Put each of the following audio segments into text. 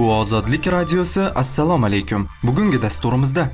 Bu Ozodlik radiosi. Assalomu alaykum. Bugungi dasturimizda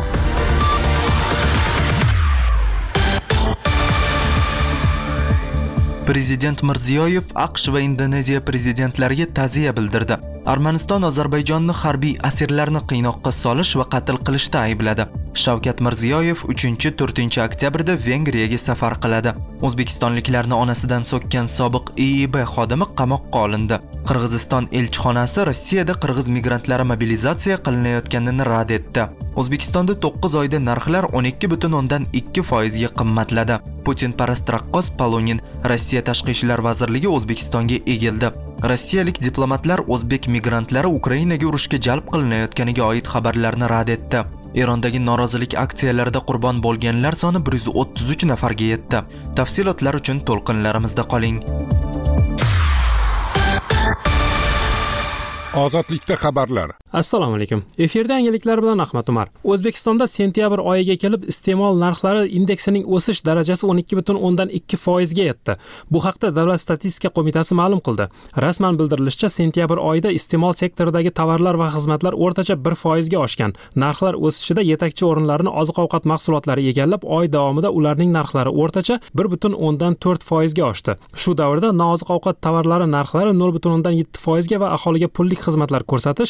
Prezident Mirziyoyev AQSh va Indoneziya prezidentlariga ta'ziya bildirdi. Armaniston Ozarbayjonni harbiy asirlarni qiynoqqa solish va qatl qilishda aybladi. Shavkat Mirziyoyev 3-4 oktyabrda Vengriyaga safar qiladi. O'zbekistonliklarni onasidan so'kkan sobiq IIB xodimi qamoqqa olindi. Qirg'iziston elchixonasi Rossiyada qirg'iz migrantlari mobilizatsiya qilinayotganini rad etdi. O'zbekistonda 9 oyda narxlar 12.2% ga qimmatladi. Putin-parast raqqos Polonin Rossiya Tashqi ishlar vazirligi O'zbekistonga egildi. Rossiyalik diplomatlar o'zbek migrantlari Ukrainaga urushga jalb qilinayotganiga oid xabarlarni rad etdi. Erondagi norozilik aksiyalarida qurbon bo'lganlar soni 133 nafarga yetdi. Tafsilotlar uchun to'lqinlarimizda qoling. Ozodlikda xabarlar. Assalomu alaykum. Efirda yangiliklar bilan Ahmad Umar. O'zbekistonda sentyabr oyiga kelib iste'mol narxlari indeksining o'sish darajasi 12.2% ga yetdi. Bu haqda Davlat statistika qo'mitasi ma'lum qildi. Rasman bildirilishicha, sentyabr oyida iste'mol sektoridagi tovarlar va xizmatlar o'rtacha 1% ga oshgan. Narxlar o'sishida yetakchi o'rinlarni oziq-ovqat mahsulotlari egallab, oy davomida ularning narxlari o'rtacha 1.4% ga oshdi. Shu davrda nooziq-ovqat tovarlari narxlari 0.7% ga va aholiga pullik xizmatlar ko'rsatish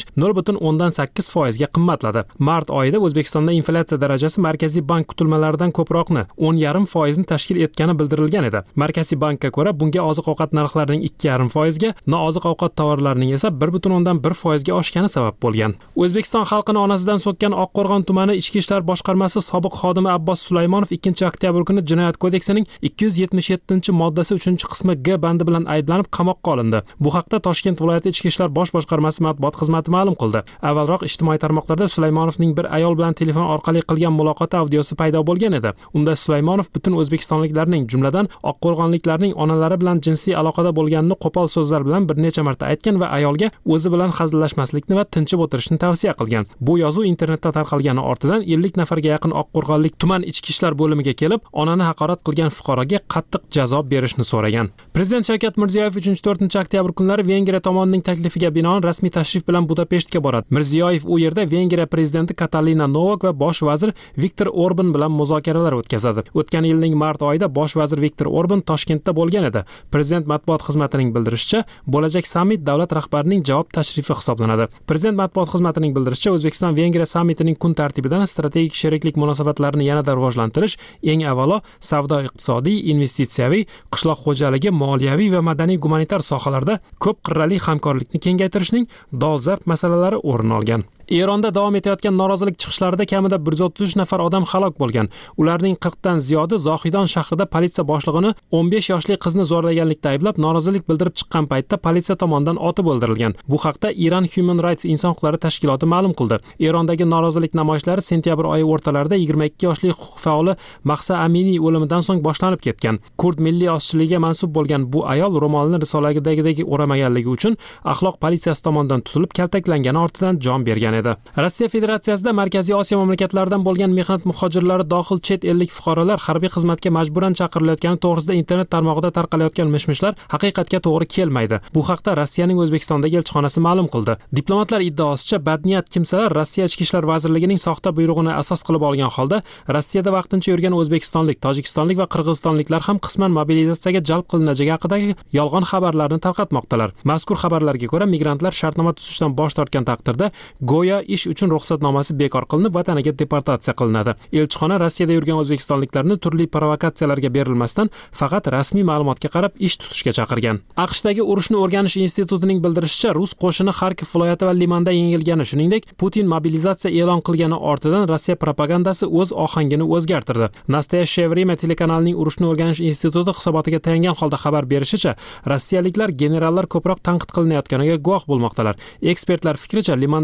0.8% ga qimmatladi. Mart oyida O'zbekistonda inflyatsiya darajasi Markaziy bank kutilmalaridan ko'proqni 10.5% ni tashkil etgani bildirilgan edi. Markaziy bankka ko'ra, bunga oziq-ovqat narxlarining 2.5% ga, nooziq-ovqat tovarlarining esa 1.1% ga oshgani sabab bo'lgan. O'zbekiston xalqini onasidan so'kkan Oqqo'rg'on tumani Ichki ishlar boshqarmasi sobiq xodimi Abbos Sulaymonov 2-oktyabr kuni Jinoyat kodeksining 277-moddasi 3-qismi G bandi bilan ayblanib qamoqqa olindi. Bu haqda Toshkent viloyati Ichki ishlar bosh boshqarmasi matbuot xizmati ma'lum qildi. Avvalroq ijtimoiy tarmoqlarda Sulaymonovning bir ayol bilan telefon orqali qilgan muloqoti audiosi paydo bo'lgan edi. Unda Sulaymonov butun o'zbekistonliklarning, jumladan oqqo'rg'onliklarning onalari bilan jinsiy aloqada bo'lganini qo'pol so'zlar bilan bir necha marta aytgan va ayolga o'zi bilan hazillashmaslikni va tinchib o'tirishni tavsiya qilgan. Bu yozuv internetda tarqalgani ortidan 50 nafarga yaqin oqqo'rg'onlik tuman ichki ishlar bo'limiga kelib, onani haqorat qilgan fuqaroga qattiq jazo berishni so'ragan. Prezident Shavkat Mirziyoyev 3-4 oktyabr kunlari Vengriya tomonining taklifiga binoan rasmiy tashrif bilan Budapeshtga boradi. Mirziyoyev u yerda Vengriya prezidenti Katalina Novak va bosh vazir Viktor Orban bilan muzokaralar o'tkazadi. O'tgan yilning mart oyida bosh vazir Viktor Orban Toshkentda bo'lgan edi. Prezident matbuot xizmatining bildirishicha, bo'lajak sammit davlat rahbarining javob tashrifi hisoblanadi. Prezident matbuot xizmatining bildirishicha, O'zbekiston Vengriya sammitining kun tartibidan strategik sheriklik munosabatlarini yanada rivojlantirish, eng avvalo savdo-iqtisodiy, investitsiyaviy, qishloq xo'jaligi, moliyaviy va madaniy-gumanitar sohalarda ko'p qirrali hamkorlikni kengaytirishning dolzarb masalalari o'rin olgan. Eronda davom etayotgan norozilik chiqishlarida kamida 133 nafar odam halok bo'lgan. Ularning 40 dan ziyodi Zohidon shahrida politsiya boshlig'ini 15 yoshli qizni zo'rlaganlikda ayblab, norozilik bildirib chiqqan paytda politsiya tomonidan otib o'ldirilgan. Bu haqda Iran Human Rights inson huquqlari tashkiloti ma'lum qildi. Erondagi norozilik namoyishlari sentyabr oyi o'rtalarida 22 yoshli huquq faoli Mahsa Aminiy o'limidan so'ng boshlanib ketgan. Kurd milliy ozchiligiga mansub bo'lgan bu ayol ro'molini risoladagidek o'ramaganligi uchun axloq politsiyasi tomonidan tutilib kaltaklangani ortidan jon bergan edi. Rossiya Federatsiyasida Markaziy Osiyo mamlakatlaridan bo'lgan mehnat muhojirlari dohil chet ellik fuqarolar harbiy xizmatga majburan chaqirilayotgani to'g'risida internet tarmog'ida tarqalayotgan mishmishlar haqiqatga to'g'ri kelmaydi. Bu haqda Rossiyaning O'zbekistondagi elchixonasi ma'lum qildi. Diplomatlar iddaosicha, badniyat kimsalar Rossiya Ichki ishlar vazirligining soxta buyrug'ini asos qilib olgan holda Rossiyada vaqtincha yurgan o'zbekistonlik, tojikistonlik va qirg'izistonliklar ham qisman mobilizatsiyaga jalb qilinajagi haqidagi yolg'on xabarlarni tarqatmoqdalar. Mazkur xabarlarga ko'ra, migrantlar shartnoma tuzishdan bosh tortgan taqdirda go'yo ish uchun ruxsatnomasi bekor qilinib, vataniga deportatsiya qilinadi. Elchixona Rossiyada yurgan o'zbekistonliklarni turli provokatsiyalarga berilmasdan faqat rasmiy ma'lumotga qarab ish tutishga chaqirgan. AQShdagi urushni o'rganish institutining bildirishicha, rus qo'shini Xarkov viloyati va Limanda yengilgani, shuningdek, Putin mobilizatsiya e'lon qilgani ortidan Rossiya propagandasi o'z ohangini o'zgartirdi. Nastoyashye Vremya telekanalining urushni o'rganish instituti hisobotiga tayangan holda xabar berishicha, rossiyaliklar generallar ko'proq tanqid qilinayotganiga guvoh bo'lmoqdalar. Ekspertlar fikricha, Limandagi mag'lubiyat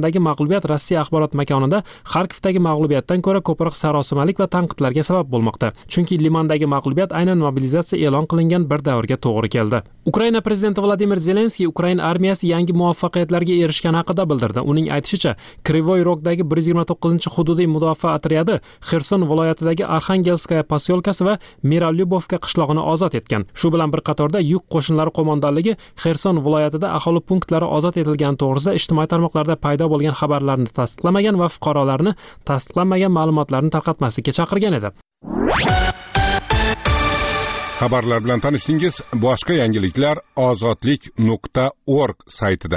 mag'lubiyat Rossiya axborot makonida Xarkovdagi mag'lubiyatdan ko'ra ko'proq sarosimalik va tanqidlarga sabab bo'lmoqda. Chunki Limandagi mag'lubiyat aynan mobilizatsiya e'lon qilingan bir davrga to'g'ri keldi. Ukraina prezidenti Vladimir Zelenskiy Ukraina armiyasi yangi muvaffaqiyatlarga erishgani haqida bildirdi. Uning aytishicha, Krivoy Rogdagi 129-hududiy mudofaa otryadi Xerson viloyatidagi Arxangelskaya posyolkasi va Miralyubovka qishlog'ini ozod etgan. Shu bilan bir qatorda yuk qo'shinlari qo'mondonligi Xerson viloyatida aholi punktlari ozod etilgani to'g'risida ijtimoiy tarmoqlarda paydo bo'lgan xabarlarni tasdiqlamagan va fuqarolarni tasdiqlanmagan ma'lumotlarni tarqatmaslikka chaqirgan edi. Xabarlar bilan tanishdingiz. Boshqa yangiliklar ozodlik.org saytida.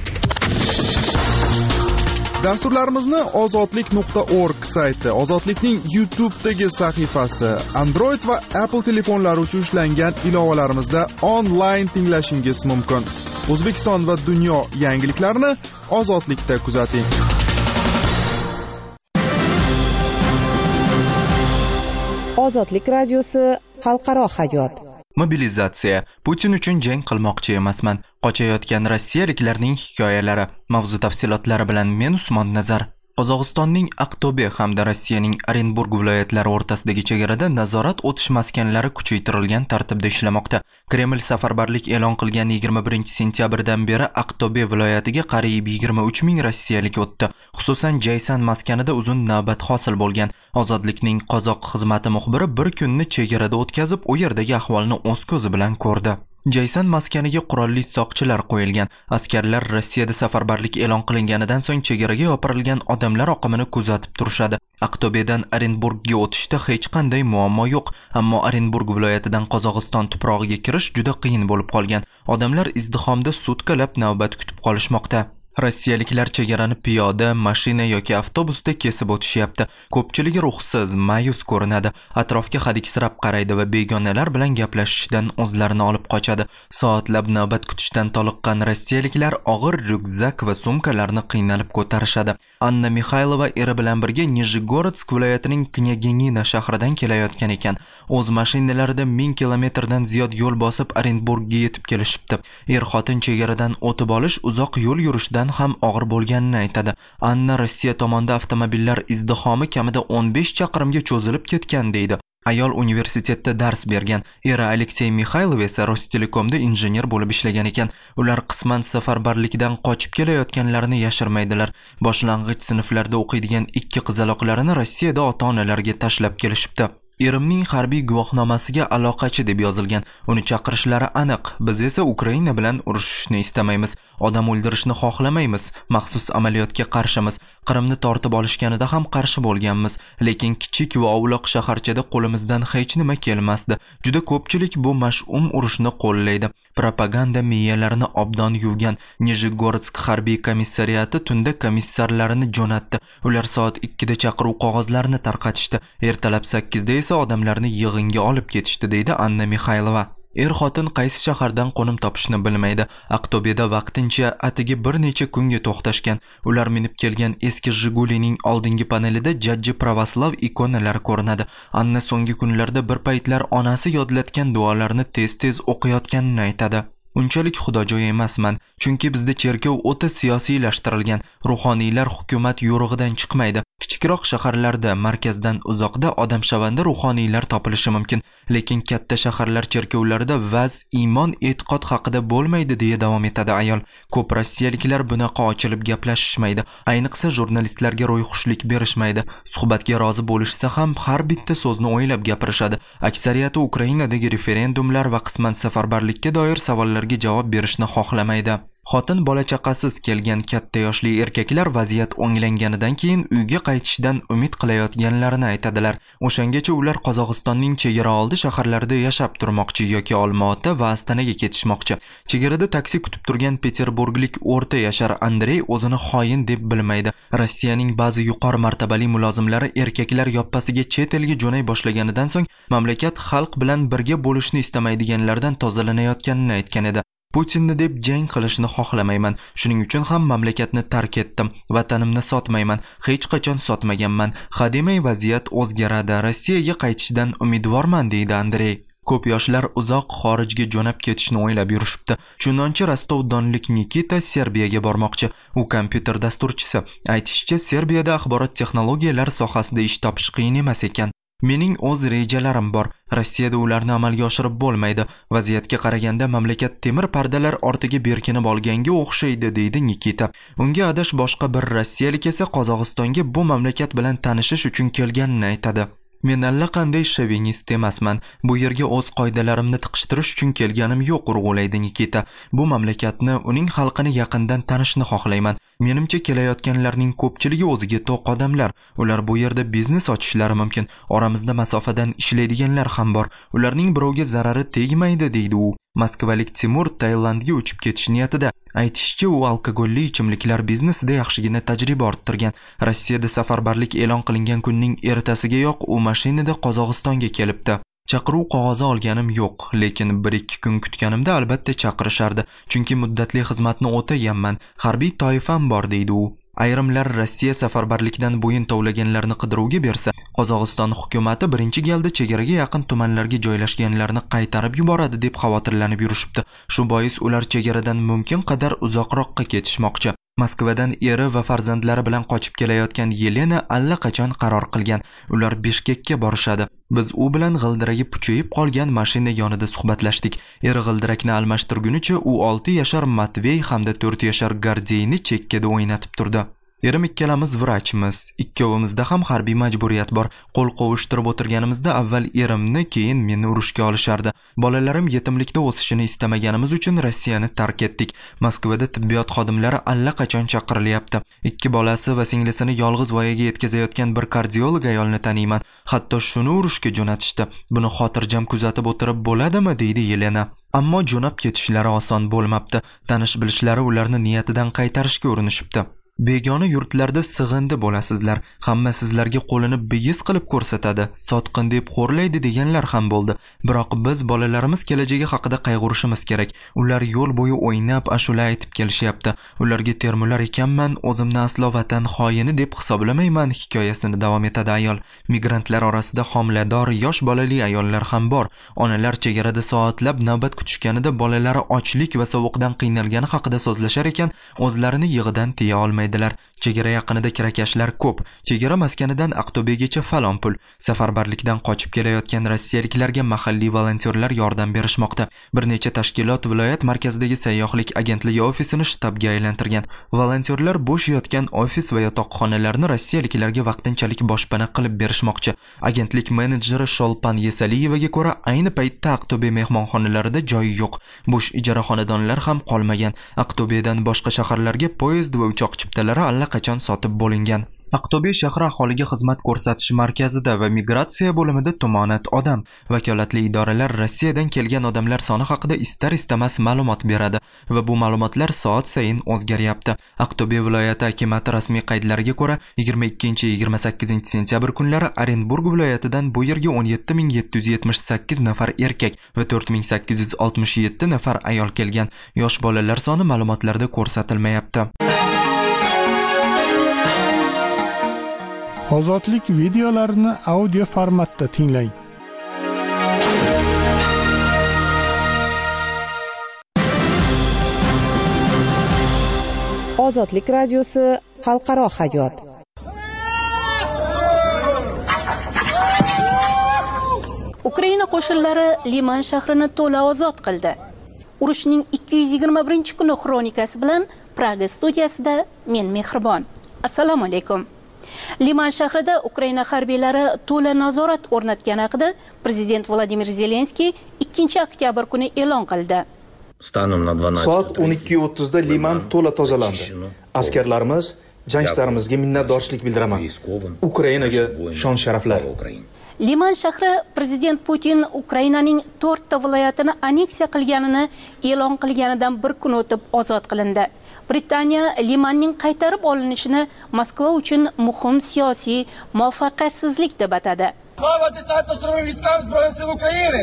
Dasturlarimizni ozodlik.org sayti, Ozodlikning YouTube'dagi sahifasi, Android va Apple telefonlari uchun ishlangan ilovalarimizda onlayn tinglashingiz mumkin. O'zbekiston va dunyo yangiliklarini Ozodlikda kuzating. Ozodlik radiosi xalqaro hayot. Mobilizatsiya. Putin uchun jang qilmoqchi emasman. Qochayotgan rossiyaliklarning hikoyalari. Mavzu tafsilotlari bilan men Usmon Nazar. Qozog'istonning Aqto'be hamda Rossiyaning Orenburg viloyatlari o'rtasidagi chegarada nazorat o'tish maskanlari kuchaytirilgan tartibda ishlamoqda. Kreml safarbarlik e'lon qilgan 21-sentyabrdan beri Aqto'be viloyatiga qariyb 23 ming rossiyalik o'tdi. Xususan, Jaysan maskanida uzun navbat hosil bo'lgan. Ozodlikning qozoq xizmati muxbiri bir kunni chegarada o'tkazib, u yerdagi ahvolni o'z ko'zi bilan ko'rdi. Jaysan maskaniga qurolli soqchilar qo'yilgan. Askarlar Rossiyada safarbarlik e'lon qilinganidan so'ng chegaraga yopirilgan odamlar oqimini kuzatib turishadi. Aqto'bedan Orenburgga o'tishda hech qanday muammo yo'q, ammo Orenburg viloyatidan Qozog'iston tuprog'iga kirish juda qiyin bo'lib qolgan. Odamlar izdihomda sutkalab navbat kutib qolishmoqda. Rossiyaliklar chegarani piyoda, mashina yoki avtobusda kesib o'tishyapti. Ko'pchiligi ruhsiz, ma'yus ko'rinadi. Atrofga hadiksirab qaraydi va begonalar bilan gaplashishdan o'zlarini olib qochadi. Soatlab navbat kutishdan toliqqan rossiyaliklar og'ir ryukzak va sumkalarni qiynalib ko'tarishadi. Anna Mikhaylova eri bilan birga Nizhgorodsk viloyatining Knyaginina shahridan kelayotgan ekan. O'z mashinalarida 1000 kilometrdan ziyod yo'l bosib Orenburgga yetib kelishibdi. Er-xotin chegaradan o'tib olish uzoq yo'l yurishdan ham og'ir bo'lganini aytadi. Anna Rossiya tomonidan avtomobillar izdihomi kamida 15 chaqirimga cho'zilib ketgan deydi. Ayol universitetda dars bergan. Eri Aleksey Mikhaylov esa Rostelekomda injener bo'lib ishlagan ekan. Ular qisman safarbarlikdan qochib kelayotganlarini yashirmaydilar. Boshlang'ich sinflarda o'qiydigan ikki qizaloqlarini Rossiyada ota-onalariga tashlab kelishibdi. Erimning harbiy guvohnomasiga aloqachi deb yozilgan. Uni chaqirishlari aniq. Biz esa Ukraina bilan urushishni istamaymiz. Odam o'ldirishni xohlamaymiz. Maxsus amaliyotga qarshimiz. Qrimni tortib olishganida ham qarshi bo'lganmiz. Lekin kichik va ovloq shaharchada qo'limizdan hech nima kelmasdi. Juda ko'pchilik bu mash'um urushni qo'llaydi. Propaganda miyalarini obdon yuvgan. Nizhgorodsk harbiy komissariyati tunda komissarlarini jo'natdi. Ular soat 2da chaqiruv qog'ozlarini tarqatishdi. Ertalab 8da esa odamlarni yig'inga olib ketishdi, deydi Anna Mikhaylova. Er-xotin qaysi shahardan qo'nim topishni bilmaydi. Aqto'beda vaqtincha atigi bir necha kunga to'xtashgan. Ular minib kelgan eski Jigulining oldingi panelida jajji pravoslav ikonalari ko'rinadi. Anna so'nggi kunlarda bir paytlar onasi yodlatgan duolarni tez-tez o'qiyotganini aytadi. Unchalik xudojo'y emasman, chunki bizda cherkov o'ta siyosiylashtirilgan. Ruhoniylar hukumat yo'rig'idan chiqmaydi. Kichikroq shaharlarda, markazdan uzoqda odamshavanda ruhoniylar topilishi mumkin, lekin katta shaharlar cherkovlarida vaz, iymon, e'tiqod haqida bo'lmaydi, deya davom etadi ayol. Ko'p rossiyaliklar bunaqa ochilib gaplashishmaydi, ayniqsa jurnalistlarga ro'yxushlik berishmaydi. Suhbatga rozi bo'lishsa ham har bitta so'zni o'ylab gapirishadi. Aksariyati Ukrainadagi referendumlar va qisman safarbarlikka doir savollarga javob berishni xohlamaydi. Xotin bola chaqasiz kelgan katta yoshli erkaklar vaziyat o'nglanganidan keyin uyga qaytishdan umid qilayotganlarini aytadilar. O'shangacha ular Qozog'istonning chegara oldi shaharlarida yashab turmoqchi yoki Olmaota va Astanaga ketishmoqchi. Chegarada taksi kutib turgan Peterburglik o'rta yashar Andrey o'zini xoin deb bilmaydi. Rossiyaning ba'zi yuqori martabali mulozimlari erkaklar yoppasiga chet elga jo'nay boshlaganidan so'ng mamlakat xalq bilan birga bo'lishni istamaydiganlardan tozalanayotganini aytgan edi. Putinni deb jang qilishni xohlamayman. Shuning uchun ham mamlakatni tark etdim. Vatanimni sotmayman. Hech qachon sotmaganman. Hademay vaziyat o'zgaradi. Rossiyaga qaytishdan umidvorman, deydi Andrey. Ko'p yoshlar uzoq xorijga jo'nab ketishni o'ylab yurishibdi. Shundan-chi Rostov-Donlik Nikita Serbiyaga bormoqchi. U kompyuter dasturchisi. Aytishicha, Serbiyada axborot texnologiyalari sohasida ish topish qiyin emas ekan. Mening o'z rejalarim bor. Rossiyada ularni amalga oshirib bo'lmaydi. Vaziyatga qaraganda mamlakat temir pardalar ortiga berkinib olganga o'xshaydi, deydi Nikita. Unga adash boshqa bir rossiyalik esa Qozog'istonga bu mamlakat bilan tanishish uchun kelganini aytadi. Men allaqanday shovinist emasman. Bu yerga o'z qoidalarimni tiqishtirish uchun kelganim yo'q, urg'ulaydi Nikita. Bu mamlakatni, uning xalqini yaqindan tanishni xohlayman. Menimcha kelayotganlarning ko'pchiligi o'ziga to'q odamlar. Ular bu yerda biznes ochishlari mumkin. Oramizda masofadan ishlaydiganlar ham bor. Ularning birovga zarari tegmaydi, deydi u. Moskvalik Timur Tailandga uchib ketish niyatida. Aytishicha, u alkogolli ichimliklar biznesida yaxshigina tajriba orttirgan. Rossiyada safarbarlik e'lon qilingan kunning ertasigayoq u mashinada Qozog'istonga kelibdi. Chaqiruv qog'ozi olganim yo'q, lekin 1-2 kun kutganimda albatta chaqirishardi, chunki muddatli xizmatni o'taganman. Harbiy toifam bor, deydi u. Ayrimlar Rossiya safarbarlikdan bo'yin tovlaganlarni qidiruvga bersa, Qozog'iston hukumatati birinchi galda chegaraga yaqin tumanlarga joylashganlarni qaytarib yuboradi deb xavotirlanib yurishibdi. Shu bois ular chegaradan mumkin qadar uzoqroqqa ketishmoqchi. Moskvadan eri va farzandlari bilan qochib kelayotgan Yelena allaqachon qaror qilgan. Ular Bishkekka borishadi. Biz u bilan g'ildiragi puchayib qolgan mashina yonida suhbatlashdik. Eri g'ildirakni almashtirgunicha u 6 yashar Matvey hamda 4 yashar Gardeyni chekkada o'ynatib turdi. Erim ikkalamiz vrachmiz. Ikkovimizda ham harbiy majburiyat bor. Qo'l qovushtirib o'tirganimizda avval erimni, keyin meni urushga olishardi. Bolalarim yetimlikda o'sishini istamaganimiz uchun Rossiyani tark etdik. Moskvada tibbiyot xodimlari allaqachon chaqirilyapti. 2 bolasi va singlisini yolg'iz voyaga yetkazayotgan bir kardiolog ayolni taniyman. Hatto shuni urushga jo'natishdi. Buni xotirjam kuzatib o'tirib bo'ladimi, deydi Yelena. Ammo jo'nab ketishlari oson bo'lmabdi. Tanish bilishlari ularni niyatidan qaytarishga urinishibdi. Begona yurtlarda sig'indi bo'lasizlar. Hamma sizlarga qo'lini bigiz qilib ko'rsatadi. Sotqin deb xo'rlaydi deganlar ham bo'ldi. Biroq biz bolalarimiz kelajagi haqida qayg'urishimiz kerak. Ular yo'l bo'yi o'ynab, ashula aytib kelishyapti. Ularga termular ekanman, o'zimni aslo vatan xoyini deb hisoblamayman, hikoyasini davom etadi ayol. Migrantlar orasida homilador, yosh bolali ayollar ham bor. Onalar chegarada soatlab navbat kutishganida bolalari ochlik va sovuqdan qiynalgani haqida so'zlashar ekan, o'zlarini yig'idan tiya olmaydi. Chegara yaqinida kirakashlar ko'p. Chegara maskanidan Aqto'begacha falon pul. Safarbarlikdan qochib kelayotgan rossiyaliklarga mahalliy volontyorlar yordam berishmoqda. Bir necha tashkilot viloyat markazidagi sayyohlik agentligi ofisini shtabga aylantirgan. Volontyorlar bo'sh yotgan ofis va yotoqxonalarni rossiyaliklarga vaqtinchalik boshpana qilib berishmoqchi. Agentlik menejeri Sholpan Yesaliyevaga ko'ra, ayni paytda Aqto'be mehmonxonalarida joy yo'q. Bo'sh ijara xonadonlar ham qolmagan. Aqto'bedan boshqa shaharlarga poyezd va uchoq chiptalari allaqachon sotib bo'lingan. Aqto'be shahri aholiga xizmat ko'rsatish markazida va migratsiya bo'limida tumonat odam. Vakolatli idoralar Rossiyadan kelgan odamlar soni haqida istar-istamas ma'lumot beradi va bu ma'lumotlar soat sayin o'zgaryapti. Aqto'be viloyati hukumati rasmiy qaydlariga ko'ra, 22-28 sentyabr kunlari Orenburg viloyatidan bu yerga 17778 nafar erkak va 4867 nafar ayol kelgan. Yosh bolalar soni ma'lumotlarda ko'rsatilmayapti. Ozodlik videolarini audio formatda tinglang. Ozodlik radiosi xalqaro hayot. Ukraina qo'shinlari Liman shahrini to'la ozod qildi. Urushning 221-kuni xronikasi bilan Praga studiyasida men Mehribon. Assalomu alaykum. Liman shahrida Ukraina harbiylari to'la nazorat o'rnatgani haqida prezident Vladimir Zelenskiy 2-oktyabr kuni e'lon qildi. Soat 12:30 da Liman to'la tozalandi. Askarlarimiz, jangchilarimizga minnatdorchilik bildiraman. Ukrainaga shon sharaflar. Liman shahri prezident Putin Ukrainaning 4 ta viloyatini anneksiya qilganini e'lon qilganidan bir kun o'tib ozod qilindi. Britaniya Limanning qaytarib olinishini Moskva uchun muhim siyosiy muvaffaqiyatsizlik deb atadi. Слава десантно-штурмовым войскам Збройных сил Украины!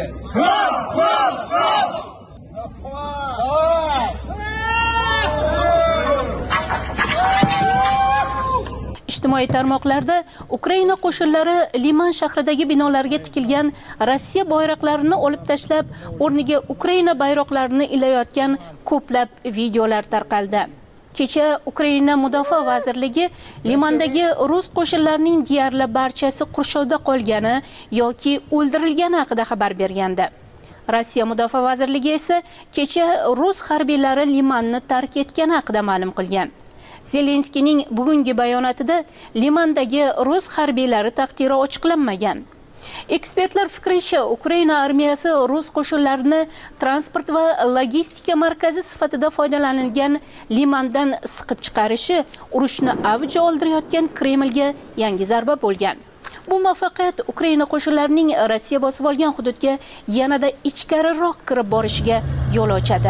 Ijtimoiy tarmoqlarda Ukraina qo'shinlari Liman shahridagi binolarga tikilgan Rossiya bayroqlarini olib tashlab, o'rniga Ukraina bayroqlarini ilayotgan ko'plab videolar tarqaldi. Kecha Ukraina Mudofaa vazirligi Limandagi rus qo'shinlarining deyarli barchasi qurshovda qolgani yoki o'ldirilgani haqida xabar bergandi. Rossiya Mudofaa vazirligi esa kecha rus harbiylari Limanni tark etgani haqida ma'lum qilgan. Zelenskiyning bugungi bayonotida Limandagi rus harbiylari taqdiri ochiqlanmagan. Ekspertlar fikricha, Ukraina armiyasi rus qo'shinlarini transport va logistika markazi sifatida foydalanilgan Limandan siqib chiqarishi urushni avj oldirayotgan Kremlga yangi zarba bo'lgan. Bu muvaffaqiyat Ukraina qo'shinlarining Rossiya bosib olgan hududga yanada ichkariroq kirib borishiga yo'l ochadi.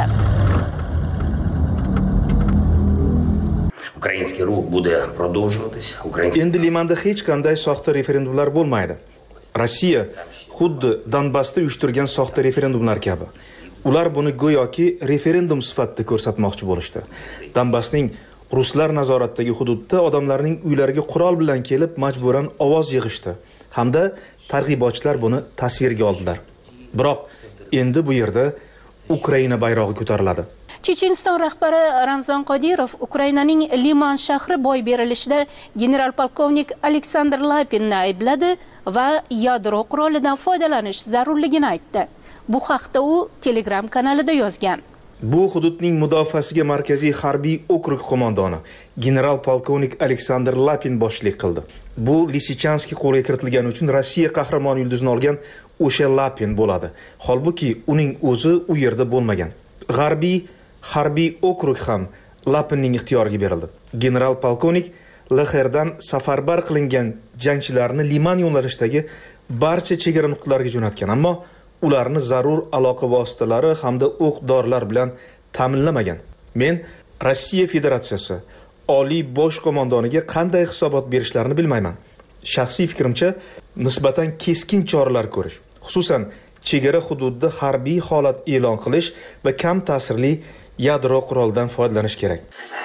Ukrainskiy ruh bude продолживаться. Endi Limanda hech qanday soxta referendumlar bo'lmaydi. Rossiya xuddi Donbassda uyushtirgan soxta referendumlar kabi. Ular buni go'yoki referendum sifatida ko'rsatmoqchi bo'lishdi. Donbassning ruslar nazoratidagi hududda odamlarning uylariga qurol bilan kelib majburan ovoz yig'ishdi hamda targ'ibotchilar buni tasvirga oldilar. Biroq endi bu yerda Ukraina bayrog'i ko'tariladi. Checheniston rahbari Ramzan Qodirov Ukrainaning Liman shahri boy berilishida general polkovnik Aleksandr Lapinni aybladi va yadro qurolidan foydalanish zarurligini aytdi. Bu haqda u Telegram kanalida yozgan. Bu hududning mudofaasiga markaziy harbiy okrug qo'mondoni general polkovnik Aleksandr Lapin boshchilik qildi. Bu Lisichanskiy qo'lga kiritilgani uchun Rossiya qahramon yulduzini olgan o'sha Lapin bo'ladi. Holbuki uning o'zi u yerda bo'lmagan. G'arbiy harbiy okrug ham Lapinning ixtiyoriga berildi. General polkovnik LXRdan safarbar qilingan jangchilarni Liman yo'nalishdagi barcha chegara nuqtalariga jo'natgan, ammo ularni zarur aloqa vositalari hamda o'q-dorilar bilan ta'minlamagan. Men Rossiya Federatsiyasi oliy bosh qo'mondoniga qanday hisobot berishlarini bilmayman. Shaxsiy fikrimcha, nisbatan keskin choralar ko'rish, xususan chegara hududida harbiy holat e'lon qilish va kam ta'sirli yadro qurolidan foydalanish kerak.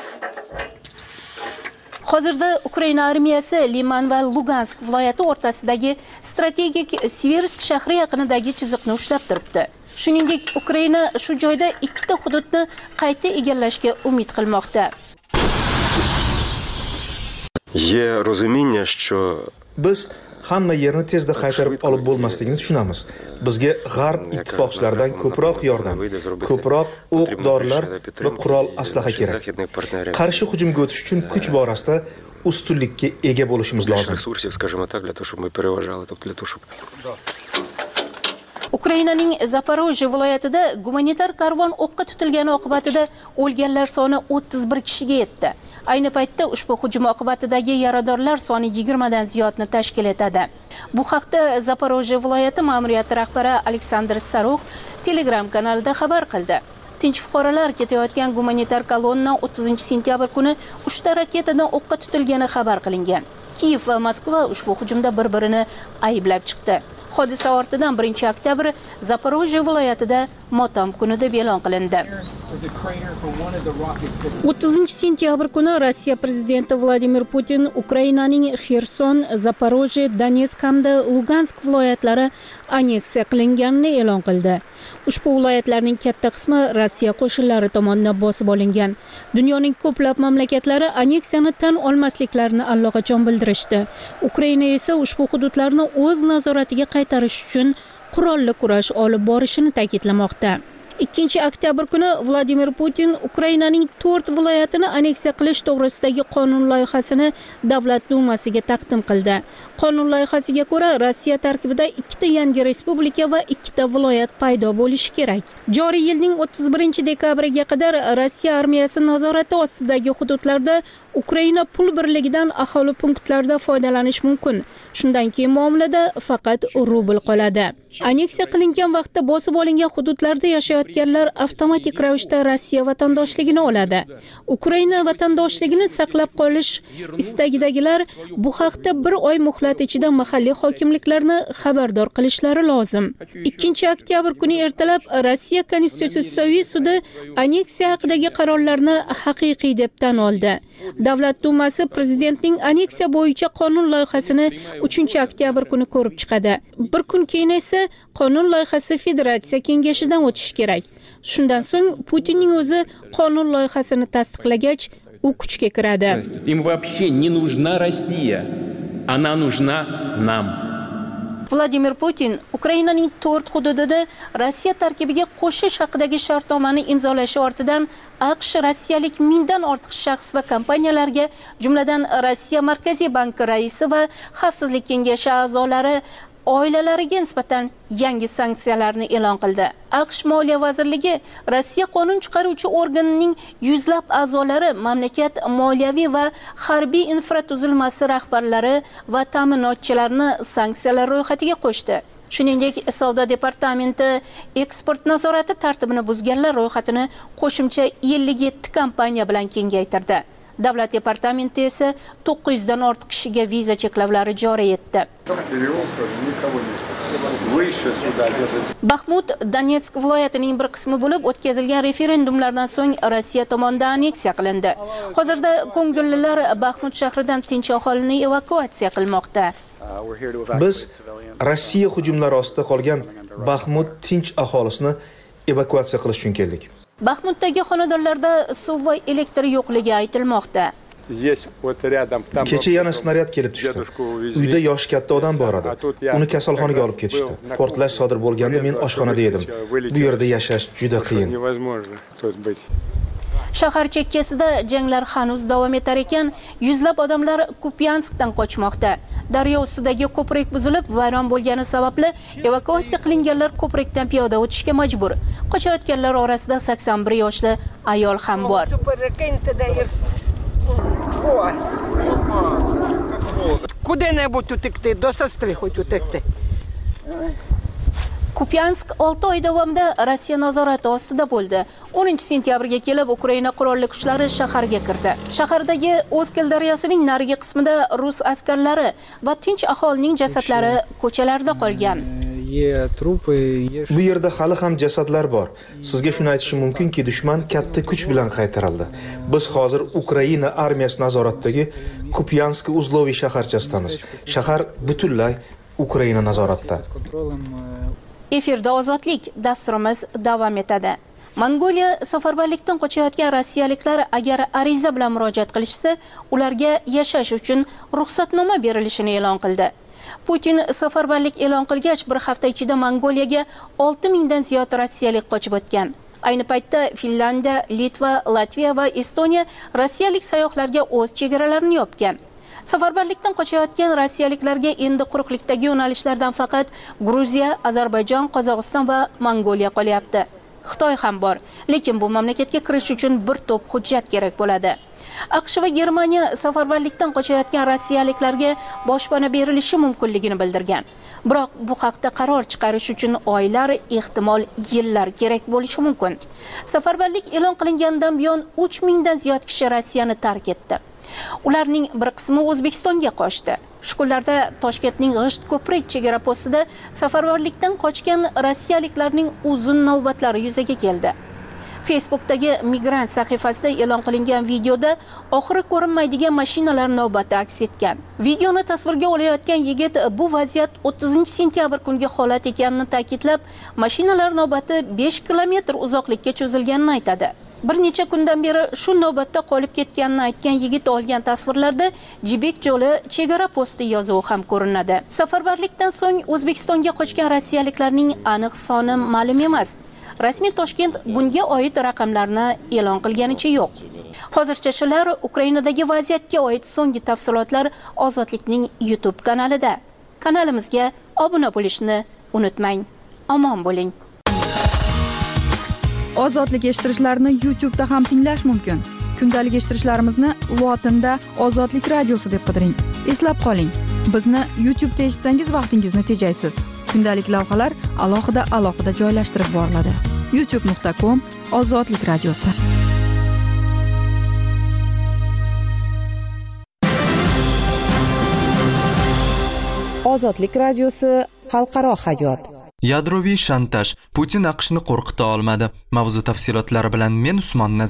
Hozirda Ukraina armiyasi Liman va Lugansk viloyati o'rtasidagi strategik Sversk shahri yaqinidagi chiziqni ushlab turibdi. Shuningdek, Ukraina shu joyda ikkita hududni qayta egallashga umid qilmoqda. Biz hamma yerni tezda qaytarib olib bo'lmasligini tushunamiz. Bizga g'arb ittifoqchilaridan ko'proq yordam, ko'proq o'q-dorilar va qurol aslaha kerak. Qarshi hujumga o'tish uchun kuch borasida ustunlikka ega bo'lishimiz lozim. Ukrainaning Zaporojye viloyatida gumanitar karvon o'qqa tutilgani oqibatida o'lganlar soni 31 kishiga yetdi. Ayni paytda ushbu hujum oqibatidagi yaradorlar soni 20 dan ziyodni tashkil etadi. Bu haqda Zaporojye viloyati ma'muriyati rahbari Aleksandr Sarux Telegram kanalida xabar qildi. Tinch fuqarolar ketayotgan gumanitar kolonna 30-sentyabr kuni 3 ta raketadan o'qqa tutilgani xabar qilingan. Kiyev va Moskva ushbu hujumda bir-birini ayblab chiqdi. Hodisa ortidan 1-oktyabr Zaporojye viloyatida motam kuni deb e'lon qilindi. 30-sentyabr kuni Rossiya prezidenti Vladimir Putin Ukrainaning Xerson, Zaporojye, Donetsk hamda Lugansk viloyatlari anneksiya qilinganini e'lon qildi. Ushbu viloyatlarning katta qismi Rossiya qo'shinlari tomonidan bosib olingan. Dunyoning ko'plab mamlakatlari anneksiyani tan olmasliklarini allaqachon bildirishdi. Ukraina esa ushbu hududlarni o'z nazoratiga qaytarish uchun qurolli kurash olib borishini ta'kidlamoqda. 2-oktyabr kuni Vladimir Putin Ukrainaning 4 viloyatini anneksiya qilish to'g'risidagi qonun loyihasini Davlat dumasiga taqdim qildi. Qonun loyihasiga ko'ra, Rossiya tarkibida 2 ta yangi respublika va 2 ta viloyat paydo bo'lishi kerak. Joriy yilning 31-dekabriga qadar Rossiya armiyasi nazorati ostidagi hududlarda Ukraina pul birligidan aholi punktlarida foydalanish mumkin. Shundan keyin muomalada faqat rubl qoladi. Anneksiya qilingan vaqtda bosib olingan hududlarda yashayotganlar avtomatik ravishda Rossiya vatandoshligini oladi. Ukraina vatandoshligini saqlab qolish istagidagilar bu haqda 1 oy muhlat ichida mahalliy hokimliklarni xabardor qilishlari lozim. 2-oktyabr kuni ertalab Rossiya Konstitutsiyaviy sudi anneksiya haqidagi qarorlarni haqiqiy deb tan oldi. Davlat dumasi prezidentning anneksiya bo'yicha qonun loyihasini 3-oktyabr kuni ko'rib chiqadi. Bir kun keyin esa qonun loyihasi Federatsiya kengashidan o'tishi kerak. Shundan so'ng Putinning o'zi qonun loyihasini tasdiqlagach, u kuchga kiradi. Им вообще не нужна Россия. Она нужна нам. Vladimir Putin Ukrainaning 4 hududini Rossiya tarkibiga qo'shish haqidagi shartnomani imzolashi ortidan AQSh rossiyalik mingdan ortiq shaxs va kompaniyalarga, jumladan Rossiya Markaziy banki raisi va Xavfsizlik kengashi a'zolari oilalariga nisbatan yangi sanksiyalarni e'lon qildi. AQSh Moliya vazirligi Rossiya qonun chiqaruvchi organining yuzlab a'zolari, mamlakat moliyaviy va harbiy infratuzilmasi rahbarlari va ta'minotchilarni sanksiyalar ro'yxatiga qo'shdi. Shuningdek, savdo departamenti eksport nazorati tartibini buzganlar ro'yxatini qo'shimcha 57 kompaniya bilan kengaytirdi. Davlat departamenti esa 900 dan ortiq kishiga viza cheklovlari joriy etdi. Baxmut Donetsk viloyatining bir qismi bo'lib o'tkazilgan referendumlardan so'ng Rossiya tomonidan anneksiya qilindi. Hozirda ko'ngillilar Baxmut shahridan tinch aholini evakuatsiya qilmoqda. Biz Rossiya hujumlari ostida qolgan Baxmut tinch aholisini evakuatsiya qilish uchun keldik. Baxmutdagi xonadonlarda suv va elektr yo'qligi aytilmoqda. Kecha yana snaryad kelib tushdi. Uyda yoshi katta odam bor edi. Uni kasalxonaga olib ketishdi. Portlash sodir bo'lganda men oshxonada edim. Bu yerda yashash juda qiyin. Shahar chekkasida janglar hanuz davom etar ekan, yuzlab odamlar Kupyanskdan qochmoqda. Daryo ustidagi ko'prik buzilib, vayron bo'lgani sababli evakuatsiya qilinganlar ko'prikdan piyoda o'tishga majbur. Qochayotganlar orasida 81 yoshli ayol ham bor. Куди-небудь утекти, до сестри хоч утекти. Kupyansk 6 oy davomida Rossiya nazorati ostida bo'ldi. 10-sentyabrga kelib Ukraina qurolli kuchlari shaharga kirdi. Shahardagi Oskil daryosining narigi qismida rus askarlari va tinch aholining jasadlari ko'chalarda qolgan. Bu yerda hali ham jasadlar bor. Sizga shuni aytishim mumkinki, dushman katta kuch bilan qaytarildi. Biz hozir Ukraina armiyasi nazoratidagi Kupyansk uzloviy shaharchasidamiz. Shahar butunlay Ukraina nazoratida. Efirda ozodlik dasturimiz davom etadi. Mongoliya safarbarlikdan qochayotgan rossiyaliklar agar ariza bilan murojaat qilishsa, ularga yashash uchun ruxsatnoma berilishini e'lon qildi. Putin safarbarlik e'lon qilgach, bir hafta ichida Mongoliyaga 6000 dan ziyod rossiyalik qochib o'tgan. Ayni paytda Finlandiya, Litva, Latviya va Estoniya rossiyalik sayyohlarga o'z chegaralarini yopgan. Safarbarlikdan qochayotgan rossiyaliklarga endi quruqlikdagi yo'nalishlardan faqat Gruziya, Ozarbayjon, Qozog'iston va Mongoliya qolyapti. Xitoy ham bor, lekin bu mamlakatga kirish uchun bir to'p hujjat kerak bo'ladi. AQSh va Germaniya safarbarlikdan qochayotgan rossiyaliklarga boshpana berilishi mumkinligini bildirgan. Biroq bu haqda qaror chiqarish uchun oylar, ehtimol yillar kerak bo'lishi mumkin. Safarbarlik e'lon qilingandan buyon 3000 dan ziyod kishi Rossiyani tark etdi. Ularning bir qismi O'zbekistonga qochdi. Shu kunlarda Toshkentning G'isht ko'prik chegara postida safarbarlikdan qochgan rossiyaliklarning uzun navbatlari yuzaga keldi. Facebookdagi migrant sahifasida e'lon qilingan videoda oxiri ko'rinmaydigan mashinalar navbati aks etgan. Videoni tasvirga olayotgan yigit bu vaziyat 30-sentyabr kungi holat ekanini ta'kidlab, mashinalar navbati 5 kilometr uzoqlikka cho'zilganini aytadi. Bir necha kundan beri shu navbatda qolib ketganini aytgan yigit olgan tasvirlarda Jibek yo'li chegara posti yozuvi ham ko'rinadi. Safarbarlikdan so'ng O'zbekistonga qochgan rossiyaliklarning aniq soni ma'lum emas. Rasmiy Toshkent bunga oid raqamlarni e'lon qilganicha yo'q. Hozircha shular. Ukrainadagi vaziyatga oid so'nggi tafsilotlar Ozodlikning YouTube kanalida. Kanalimizga obuna bo'lishni unutmang. Omon bo'ling. Ozodlik eshittirishlarni YouTube'da ham tinglash mumkin. Kundalik eshittirishlarimizni lotinda Ozodlik radiosi deb qidiring. Eslab qoling, bizni YouTube'da eshitsangiz vaqtingizni tejaysiz. Kundalik lavhalar alohida joylashtirib boriladi. youtube.com/Ozodlik radiosi. Ozodlik radiosi xalqaro hayot. Yadroviy shantaj. Putin AQShni qo'rqita olmadi. Mavzu tafsilotlari bilan men Usmon Nazar.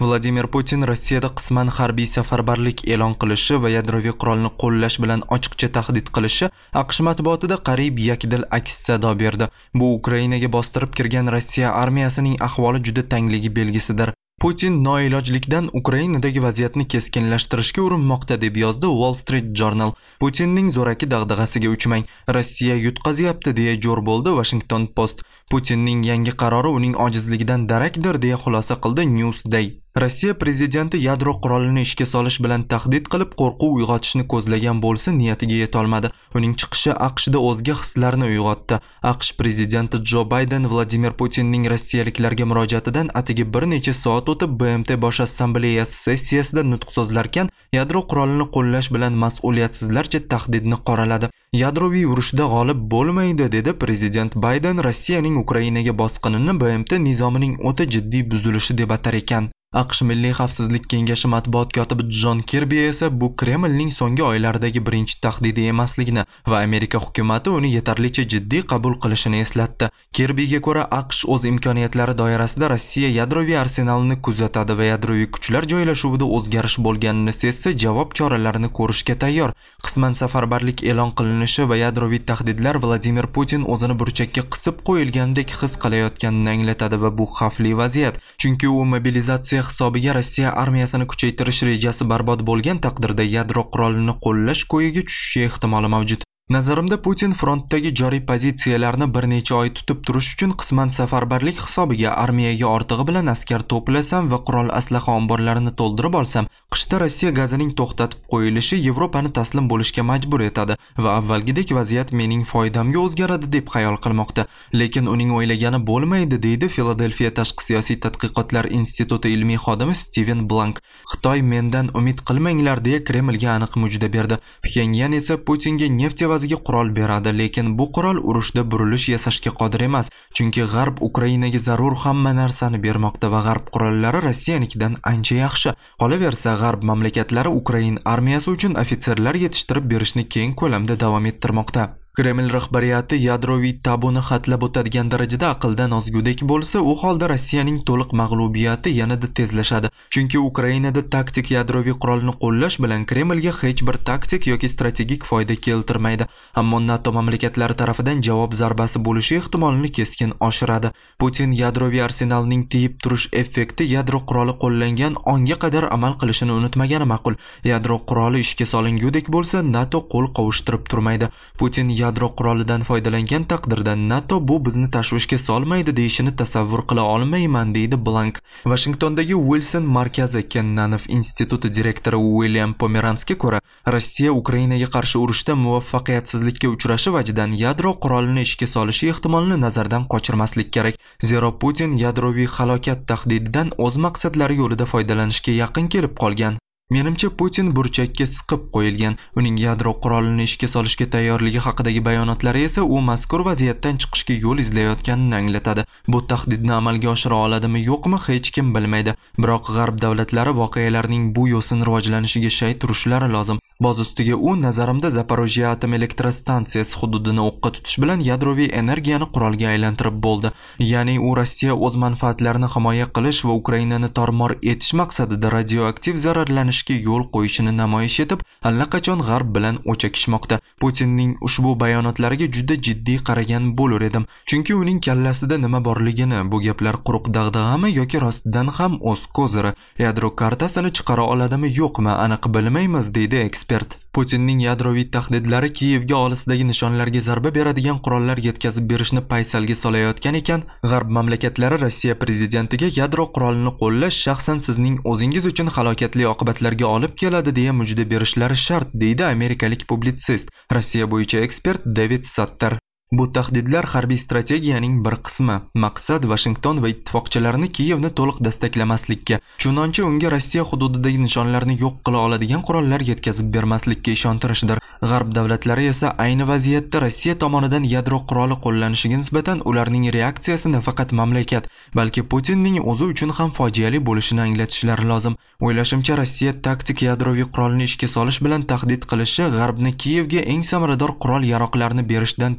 Vladimir Putin Rossiyada qisman harbiy safarbarlik e'lon qilishi va yadroviy qurolni qo'llash bilan ochiqcha tahdid qilishi AQSh matbuotida qariyb yakdil aks sado berdi. Bu Ukrainaga bostirib kirgan Rossiya armiyasining ahvoli juda tangligi belgisidir. Putin noilojlikdan Ukrainadagi vaziyatni keskinlashtirishga urinmoqda deb yozdi Wall Street Journal. Putinning zo'raki dag'dag'asiga uchmang, Rossiya yutqazyapti deya jo'r bo'ldi Washington Post. Putinning yangi qarori uning ojizligidan darakdir deya xulosa qildi Newsday. Rossiya prezidenti yadro qurolini ishga solish bilan tahdid qilib qo'rquv uyg'otishni ko'zlagan bo'lsa, niyatiga yeta olmadi. Uning chiqishi AQShda o'zga hislarni uyg'otdi. AQSh prezidenti Jo Bayden Vladimir Putinning rossiyaliklarga murojaatidan atigi bir necha soat o'tib BMT bosh assambleyasi sessiyasida nutq so'zlarkan, yadro qurolini qo'llash bilan mas'uliyatsizlarcha tahdidni qoraladi. Yadroviy urushda g'olib bo'lmaydi, dedi prezident Bayden Rossiyaning Ukrainaga bosqinini BMT nizomining o'ta jiddiy buzilishi deb atar ekan. AQSh Milliy xavfsizlik kengashi matbuot kotibi Jon Kirbi esa bu Kremlning so'nggi oylardagi birinchi tahdidi emasligini va Amerika hukumati uni yetarlicha jiddiy qabul qilishini eslatdi. Kirbiga ko'ra, AQSh o'z imkoniyatlari doirasida Rossiya yadroviy arsenalini kuzatadi va yadroviy kuchlar joylashuvida o'zgarish bo'lganini sezsa, javob choralarini ko'rishga tayyor. Qisman safarbarlik e'lon qilinishi va yadroviy tahdidlar Vladimir Putin o'zini burchakka qisib qo'yilgandek his qilayotganini anglatadi va bu xavfli vaziyat, chunki u mobilizatsiya hisobiga Rossiya armiyasini kuchaytirish rejasi barbod bo'lgan taqdirda yadro qurolini qo'llash ko'yiga tushishi ehtimoli mavjud. Nazarimda Putin frontdagi joriy pozitsiyalarni bir necha oy tutib turish uchun qisman safarbarlik hisobiga armiyaga ortig'i bilan askar to'plasam va qurol aslaha omborlarini to'ldirib olsam, qishda Rossiya gazining to'xtatib qo'yilishi Yevropani taslim bo'lishga majbur etadi va avvalgidek vaziyat mening foydamga o'zgaradi deb xayol qilmoqda. Lekin uning o'ylagani bo'lmaydi, deydi Filadelfiya Tashqi siyosiy tadqiqotlar instituti ilmiy xodimi Steven Blank. Xitoy mendan umid qilmanglar deya Kremlga aniq mujda berdi. Pxenyan esa Putinga neft qurol beradi, lekin bu qurol urushda burilish yasashga qodir emas, chunki G'arb Ukrainaga zarur hamma narsani bermoqda va G'arb qurollari Rossiyanikidan ancha yaxshi. Qolaversa, G'arb mamlakatlari Ukraina armiyasi uchun ofitserlar yetishtirib berishni keng ko'lamda davom ettirmoqda. Kreml rahbariyati yadroviy tabuni xatlab o'tadigan darajada aqldan ozgudek bo'lsa, u holda Rossiyaning to'liq mag'lubiyati yanada tezlashadi. Chunki Ukrainada taktik yadroviy qurolni qo'llash bilan Kremlga hech bir taktik yoki strategik foyda keltirmaydi. Ammo NATO mamlakatlari tarafidan javob zarbasi bo'lishi ehtimolini keskin oshiradi. Putin yadroviy arsenalning tiyib turish effekti yadro quroli qo'llangan onga qadar amal qilishini unutmagani ma'qul. Yadro quroli ishga solingudek bo'lsa, NATO qo'l qovushtirib turmaydi. Putin yadro qurolidan foydalangan taqdirda NATO bu bizni tashvishga solmaydi deyishini tasavvur qila olmayman, deydi Blank. Washingtondagi Wilson markazi Kennanov instituti direktori William Pomeranskiga ko'ra, Rossiya Ukrainaga qarshi urushda muvaffaqiyatsizlikka uchrashi vajidan yadro qurolini ishga solishi ehtimolini nazardan qochirmaslik kerak. Zero Putin yadroviy halokat tahdididan o'z maqsadlari yo'lida foydalanishga yaqin kelib qolgan. Menimcha Putin burchakka siqib qo'yilgan. Uning yadro qurolini ishga solishga tayyorligi haqidagi bayonotlari esa u mazkur vaziyatdan chiqishga yo'l izlayotganini anglatadi. Bu tahdidni amalga oshira oladimi, yo'qmi, hech kim bilmaydi. Biroq G'arb davlatlari voqealarning bu yo'sin rivojlanishiga shay turishlari lozim. Boz ustiga u nazarimda Zaporojye atom elektrostansiyasi hududini o'qqa tutish bilan yadroviy energiyani qurolga aylantirib bo'ldi. Ya'ni u Rossiya o'z manfaatlarini himoya qilish va Ukrainani tormor etish maqsadida radioaktiv zararlanish yo'l qo'yishini namoyish etib, allaqachon G'arb bilan o'chakishmoqda. Putinning ushbu bayonotlariga juda jiddiy qaragan bo'lar edim, chunki uning kallasida nima borligini, bu gaplar quruq dag'dag'ami yoki rostdan ham o'z ko'ziri, yadro kartasini chiqara oladimi yo'qmi, aniq bilmaymiz, deydi ekspert. Putinning yadroviy tahdidlari Kiyevga olisidagi nishonlarga zarba beradigan qurollar yetkazib berishni paysalga solayotgan ekan, G'arb mamlakatlari Rossiya prezidentiga yadro qurolini qo'llash shaxsan sizning o'zingiz uchun halokatli oqibatlarga olib keladi deya mujda berishlari shart, deydi amerikalik publitsist, Rossiya bo'yicha ekspert David Satter. Bu tahdidlar harbiy strategiyaning bir qismi. Maqsad Washington va ittifoqchilarini Kiyevni to'liq dastaklamaslikka, chunonchi unga Rossiya hududidagi nishonlarni yo'q qila oladigan qurollar yetkazib bermaslikka ishontirishdir. G'arb davlatlari esa ayni vaziyatda Rossiya tomonidan yadro quroli qo'llanishiga nisbatan ularning reaksiyasi nafaqat mamlakat, balki Putinning o'zi uchun ham fojiali bo'lishini anglatishlari lozim. O'ylashimcha, Rossiya taktik yadroviy qurolni ishga solish bilan tahdid qilishi G'arbni Kiyevga eng samarador qurol-yaroqlarni berishdan tiyib turibdi.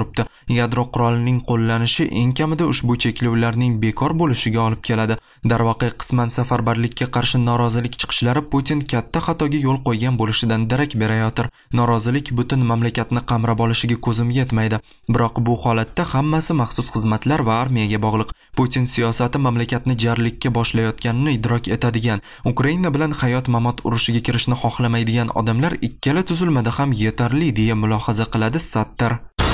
turibdi. Yadro qurolining qo'llanishi eng kamida ushbu cheklovlarning bekor bo'lishiga olib keladi. Darvoqe qisman safarbarlikka qarshi norozilik chiqishlari Putin katta xatoga yo'l qo'ygan bo'lishidan darak berayotir. Norozilik butun mamlakatni qamrab olishiga ko'zim yetmaydi. Biroq bu holatda hammasi maxsus xizmatlar va armiyaga bog'liq. Putin siyosati mamlakatni jarlikka boshlayotganini idrok etadigan, Ukraina bilan hayot-mamot urushiga kirishni xohlamaydigan odamlar ikkala tuzilmada ham yetarli deya mulohaza qiladi Sattar.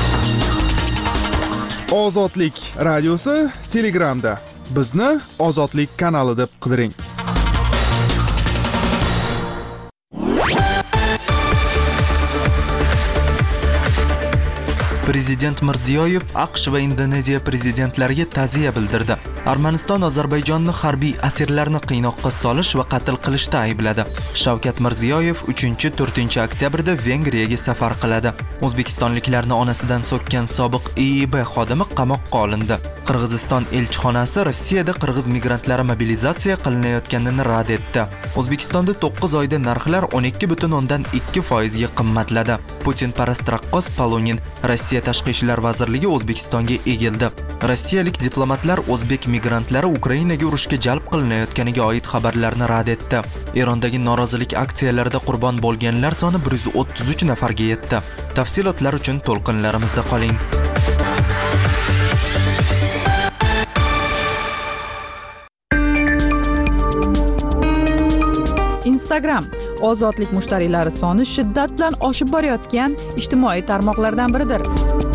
Ozodlik radiosi Telegramda. Bizni Ozodlik kanali deb qidiring. Prezident Mirziyoyev AQSh va Indoneziya prezidentlariga ta'ziya bildirdi. Armaniston Ozarbayjonni harbiy asirlarni qiynoqqa solish va qatl qilishda aybladi. Shavkat Mirziyoyev 3-4 oktyabrda Vengriyaga safar qiladi. O'zbekistonliklarni onasidan so'kkan sobiq IIB xodimi qamoqqa olindi. Qirg'iziston elchixonasi Rossiyada qirg'iz migrantlari mobilizatsiya qilinayotganini rad etdi. O'zbekistonda 9 oyda narxlar 12.2% ga qimmatladi. Putin parast raqqos Polonin Rossiya Tashqi ishlar vazirligi O'zbekistonga egildi. Rossiyalik diplomatlar o'zbek migrantlari Ukrainaga urushga jalb qilinayotganiga oid xabarlarni rad etdi. Erondagi norozilik aksiyalarida qurbon bo'lganlar soni 133 nafarga yetdi. Tafsilotlar uchun to'lqinlarimizda qoling. Instagram ozodlik mushtariylari soni shiddat bilan oshib borayotgan ijtimoiy tarmoqlardan biridir.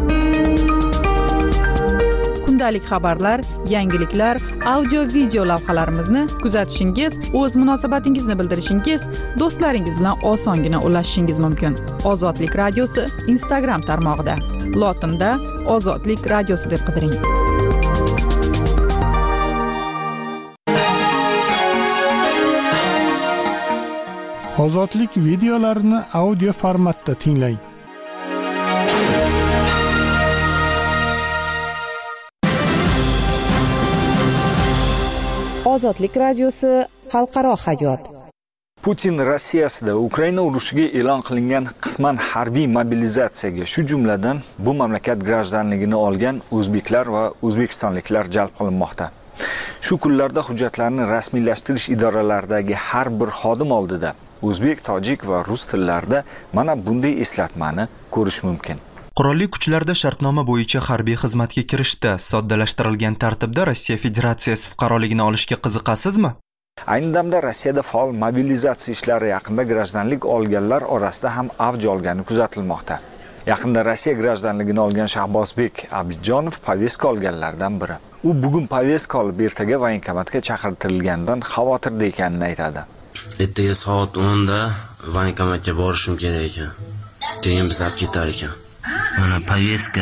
Kundalik xabarlar, yangiliklar, audio-video lavhalarimizni kuzatishingiz, o'z munosabatingizni bildirishingiz, do'stlaringiz bilan osongina ulashishingiz mumkin. Ozodlik radiosi Instagram tarmog'ida. Lotinda Ozodlik radiosi deb qidiring. Ozodlik videolarini audio formatda tinglang. Ozodlik radiosi xalqaro hayot. Putin Rossiyasida Ukraina urushiga e'lon qilingan qisman harbiy mobilizatsiyaga, shu jumladan bu mamlakat grajdanligini olgan o'zbeklar va o'zbekistonliklar jalb qilinmoqda. Shu kunlarda hujjatlarni rasmiylashtirish idoralaridagi har bir xodim oldida o'zbek, tojik va rus tillarida mana bunday eslatmani ko'rish mumkin. Qurolli kuchlarda shartnoma bo'yicha harbiy xizmatga kirishda soddalashtirilgan tartibda Rossiya Federatsiyasi fuqaroligini olishga qiziqasizmi? Ayni damda Rossiyada faol mobilizatsiya ishlari yaqinda grajdanlik olganlar orasida ham avj olgani kuzatilmoqda. Yaqinda Rossiya grajdanligini olgan Shahbozbek Abidjonov poveska olganlardan biri. U bugun poveska olib ertaga voyenkomatga chaqirtirilganidan xavotirda ekanini aytadi. Ertaga soat 10 da voyenkomatga borishim kerak ekan. Keyin biz olib ketar ekan. Mana poveska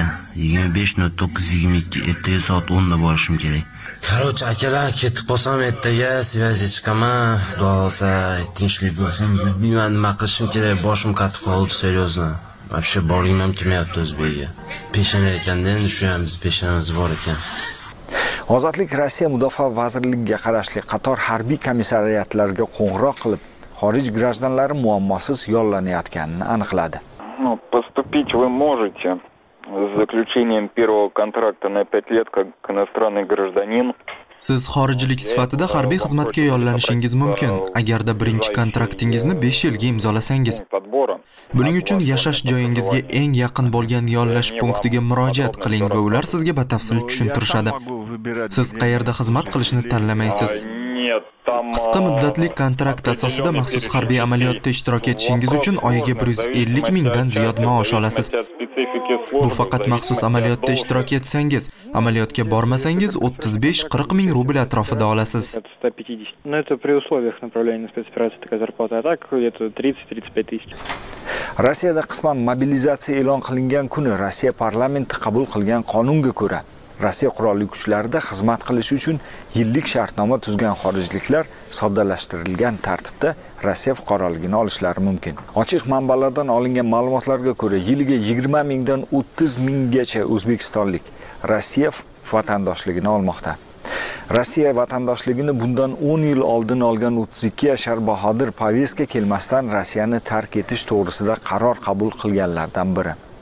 25.922 ertaga soat 10 da borishim kerak. Короче, akalar, ketib qolsam ertaga связи chiqaman. Xudo tinchlik bo'lsin. Bilmayman nima qilishim kerak, boshim qatib qoldi, seriozno. Вообще borgim ham kelmayapti O'zbekga. Peshana ekanda endi shu ham biz peshanamiz bor ekan. Ozodlik Rossiya Mudofaa vazirligiga qarashli qator harbiy komissariatlarga qo'ng'iroq qilib, xorij grajdanlari muammosiz yollanayotganini aniqladi. Поступить вы можете с заключением первого контракта на 5 лет как иностранный гражданин. Siz xorijlik sifatida harbiy xizmatga yollanishingiz mumkin, agarda birinchi kontraktingizni 5 yilga imzolasangiz. Buning uchun yashash joyingizga eng yaqin bo'lgan yollash punktiga murojaat qiling va ular sizga batafsil tushuntirishadi. Siz qayerda xizmat qilishni tanlamaysiz. Qisqa muddatli kontrakt asosida maxsus harbiy amaliyotda ishtirok etishingiz uchun oyiga 150 mingdan ziyod maosh olasiz. Bu faqat maxsus amaliyotda ishtirok etsangiz, amaliyotga bormasangiz 35-40 ming rubl atrofida olasiz. Но это при условиях направления на спецоперации такая зарплата, а так это 30-35 тысяч. Rossiyada qisman mobilizatsiya e'lon qilingan kuni Rossiya parlamenti qabul qilgan qonunga ko'ra Rossiya qurolli kuchlarida xizmat qilish uchun yillik shartnoma tuzgan xorijliklar soddalashtirilgan tartibda Rossiya fuqaroligini olishlari mumkin. Ochiq manbalardan olingan ma'lumotlarga ko'ra, yiliga 20 mingdan 30 minggacha o'zbekistonlik Rossiya vatandoshligini olmoqda. Rossiya vatandoshligini bundan 10 yil oldin olgan 32 yashar Bahodir poveska kelmasdan Rossiyani tark etish to'g'risida qaror qabul qilganlardan biri.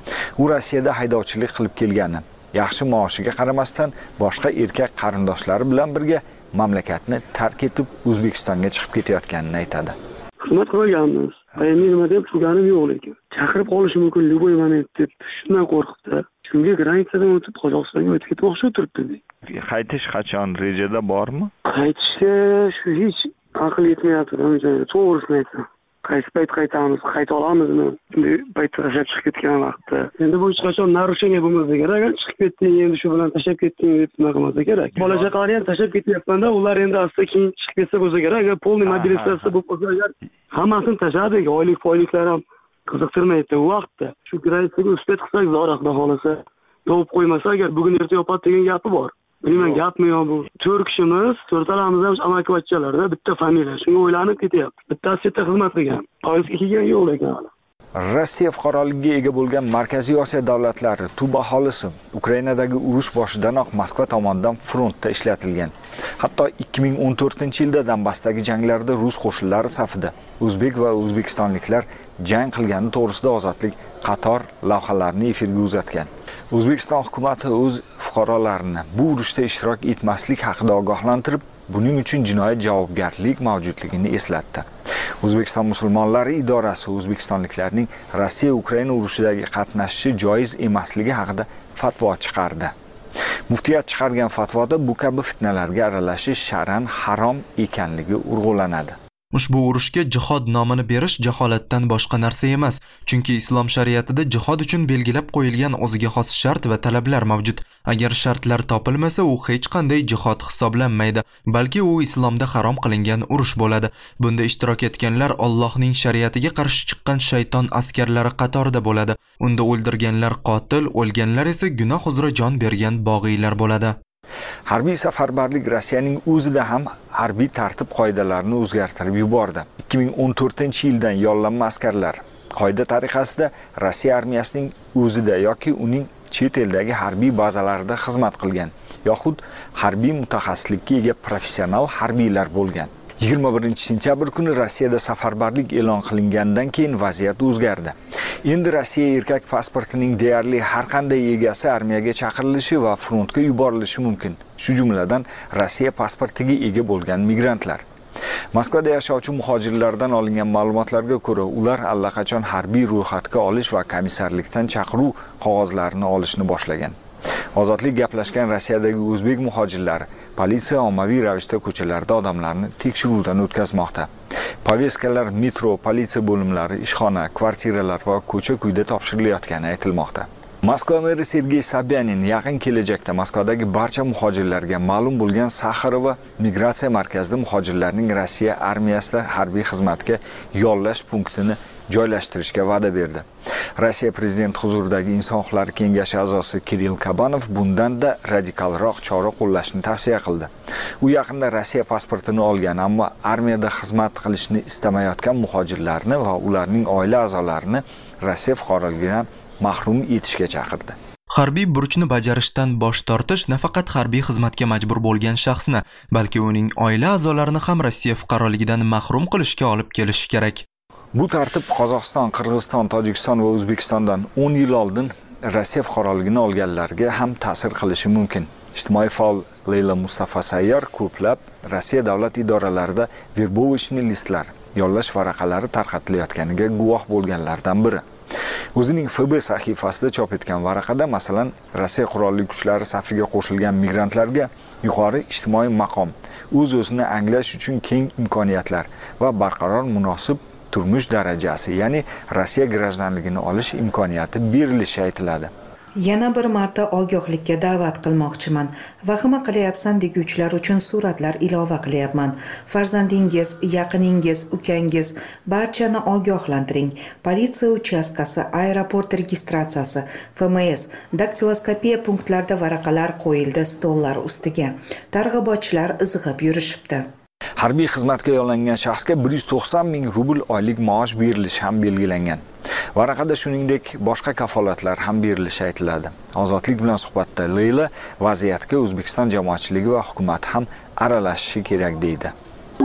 U Rossiyada haydovchilik qilib kelgani, yaxshi maoshiga qaramasdan boshqa erkak qarindoshlari bilan birga mamlakatni tark etib O'zbekistonga chiqib ketayotganini aytadi. Xizmat qilganmiz. Men nima deb turganim yo'q lekin. Chaqirib qolishi mumkin любой moment deb shundan qo'rqibdi. Shunga granitsadan o'tib Qozog'istonga o'tib ketmoqchi o'tiribdi. Qaytish qachon rejada bormi? Qaytishga shu hech aql yetmayapti. To'g'risini aytsam. Qaysi payt qaytamiz, qayta olamizmi? Bunday paytda tashlab chiqib ketgan vaqtda. Endi bu hech qachon narushение bo'lmasa kerak. Agar chiqib ketding, endi shu bilan tashlab ketding deb nima qilmasa kerak. Bola-chaqalarni ham tashlab ketyapmanda, ular endi asta keyin chiqib ketsa bo'lsa kerak. Agar polniy mobilizatsiya bo'lib qolsa, agar hammasini tashladik, oylik-foyliklar ham qiziqtirmaydi u vaqtda. Shu granitsaga uspet qilsak, zo'roq xudo xolasa. Yopib qo'ymasa agar bugun erta yopadi degan gapi bor. Bilmayman gapmi yo bu. 4 kishimiz, 4talamiz ham amakivachchalarda, bitta familiya. Shunga o'ylanib ketyapti. Bittasi chetda xizmat qilgan. Oilasiga kelgan yo'q ekan. Rossiya fuqaroligiga ega bo'lgan Markaziy Osiyo davlatlari tub aholisi Ukrainadagi urush boshidanoq Moskva tomonidan frontda ishlatilgan. Hatto 2014-yilda Donbassdagi janglarda rus qo'shinlari safida o'zbek va o'zbekistonliklar jang qilgani to'g'risida ozodlik qator lavhalarni efirga uzatgan. O'zbekiston hukumatı o'z fuqarolarini bu urushda ishtirok etmaslik haqida ogohlantirib, buning uchun jinoyat javobgarlik mavjudligini eslatdi. O'zbekiston musulmonlari idorasi o'zbekistonliklarning Rossiya-Ukraina urushidagi qatnashishi joiz emasligi haqida fatvo chiqardi. Muftiyat chiqargan fatvoda bu kabi fitnalarga aralashish shar'an harom ekanligi urg'ulanadi. Ushbu urushga jihod nomini berish jaholatdan boshqa narsa emas, chunki islom shariatida jihod uchun belgilab qo'yilgan o'ziga xos shart va talablar mavjud. Agar shartlar topilmasa, u hech qanday jihod hisoblanmaydi, balki u islomda harom qilingan urush bo'ladi. Bunda ishtirok etganlar Allohning shariatiga qarshi chiqqan shayton askarlari qatorida bo'ladi. Unda o'ldirganlar qotil, o'lganlar esa gunoh uzra jon bergan bog'iylar bo'ladi. Harbiy safarbarlik Rossiyaning o'zida ham harbiy tartib qoidalarini o'zgartirib yubordi. 2014-yildan yollanma askarlar qoida tariqasida Rossiya armiyasining o'zida yoki uning chet eldagi harbiy bazalarida xizmat qilgan, yoxud harbiy mutaxassislikka ega professional harbiylar bo'lgan. 21-sentyabr kuni Rossiyada safarbarlik e'lon qilingandan keyin vaziyat o'zgardi. Endi Rossiya erkak pasportining deyarli har qanday egasi armiyaga chaqirilishi va frontga yuborilishi mumkin. Shu jumladan Rossiya pasportiga ega bo'lgan migrantlar. Moskvada yashovchi muhojirlardan olingan ma'lumotlarga ko'ra, ular allaqachon harbiy ro'yxatga olish va komissarlikdan chaqiruv qog'ozlarini olishni boshlagan. Ozodlik gaplashgan Rossiyadagi o'zbek muhojirlari politsiya ommaviy ravishda ko'chalarda odamlarni tekshiruvdan o'tkazmoqda. Poveskalar metro, politsiya bo'limlari, ishxona, kvartiralar va ko'cha-kuyda topshirilayotgani aytilmoqda. Moskva meri Sergey Sobyanin yaqin kelajakda Moskvadagi barcha muhojirlarga ma'lum bo'lgan Saxarova migratsiya markazida muhojirlarning Rossiya armiyasida harbiy xizmatga yollash punktini joylashtirishga va'da berdi. Rossiya prezidenti huzuridagi Inson huquqlari kengashi a'zosi Kirill Kabanov bundan-da radikalroq chora qo'llashni tavsiya qildi. U yaqinda Rossiya pasportini olgan, ammo armiyada xizmat qilishni istamayotgan muhojirlarni va ularning oila a'zolarini Rossiya fuqaroligidan mahrum etishga chaqirdi. Harbiy burchni bajarishdan bosh tortish nafaqat harbiy xizmatga majbur bo'lgan shaxsni, balki uning oila a'zolarini ham Rossiya fuqaroligidan mahrum qilishga olib kelishi kerak. Bu tartib Qozog'iston, Qirg'iziston, Tojikiston va O'zbekistondan 10 yil oldin Rossiya fuqaroligini olganlarga ham ta'sir qilishi mumkin. Ijtimoiy faol Leyla Mustafa Sayyar ko'plab Rossiya davlat idoralarida verbovichni listlar, yollash varaqalari tarqatilayotganiga guvoh bo'lganlardan biri. O'zining FB sahifasida chop etgan varaqada, masalan, Rossiya qurolli kuchlari safiga qo'shilgan migrantlarga yuqori ijtimoiy maqom, o'z-o'zini anglash uchun keng imkoniyatlar va barqaror munosib turmush darajasi, ya'ni Rossiya grajdanligini olish imkoniyati berilishi aytiladi. Yana bir marta ogohlikka da'vat qilmoqchiman. Vahima qilyapsan deguvchilar uchun suratlar ilova qilyapman. Farzandingiz, yaqiningiz, ukangiz barchani ogohlantiring. Politsiya uchastkasi, aeroport registratsiyasi, FMS, daktiloskopiya punktlarida varaqalar qo'yildi stollar ustiga. Targ'ibotchilar izg'ib yurishibdi. Harbiy xizmatga yollangan shaxsga 190 ming rubl oylik maosh berilishi ham belgilangan. Varaqada shuningdek boshqa kafolatlar ham berilishi aytiladi. Ozodlik bilan suhbatda Leyla vaziyatga O'zbekiston jamoatchiligi va hukumat ham aralashishi kerak deydi.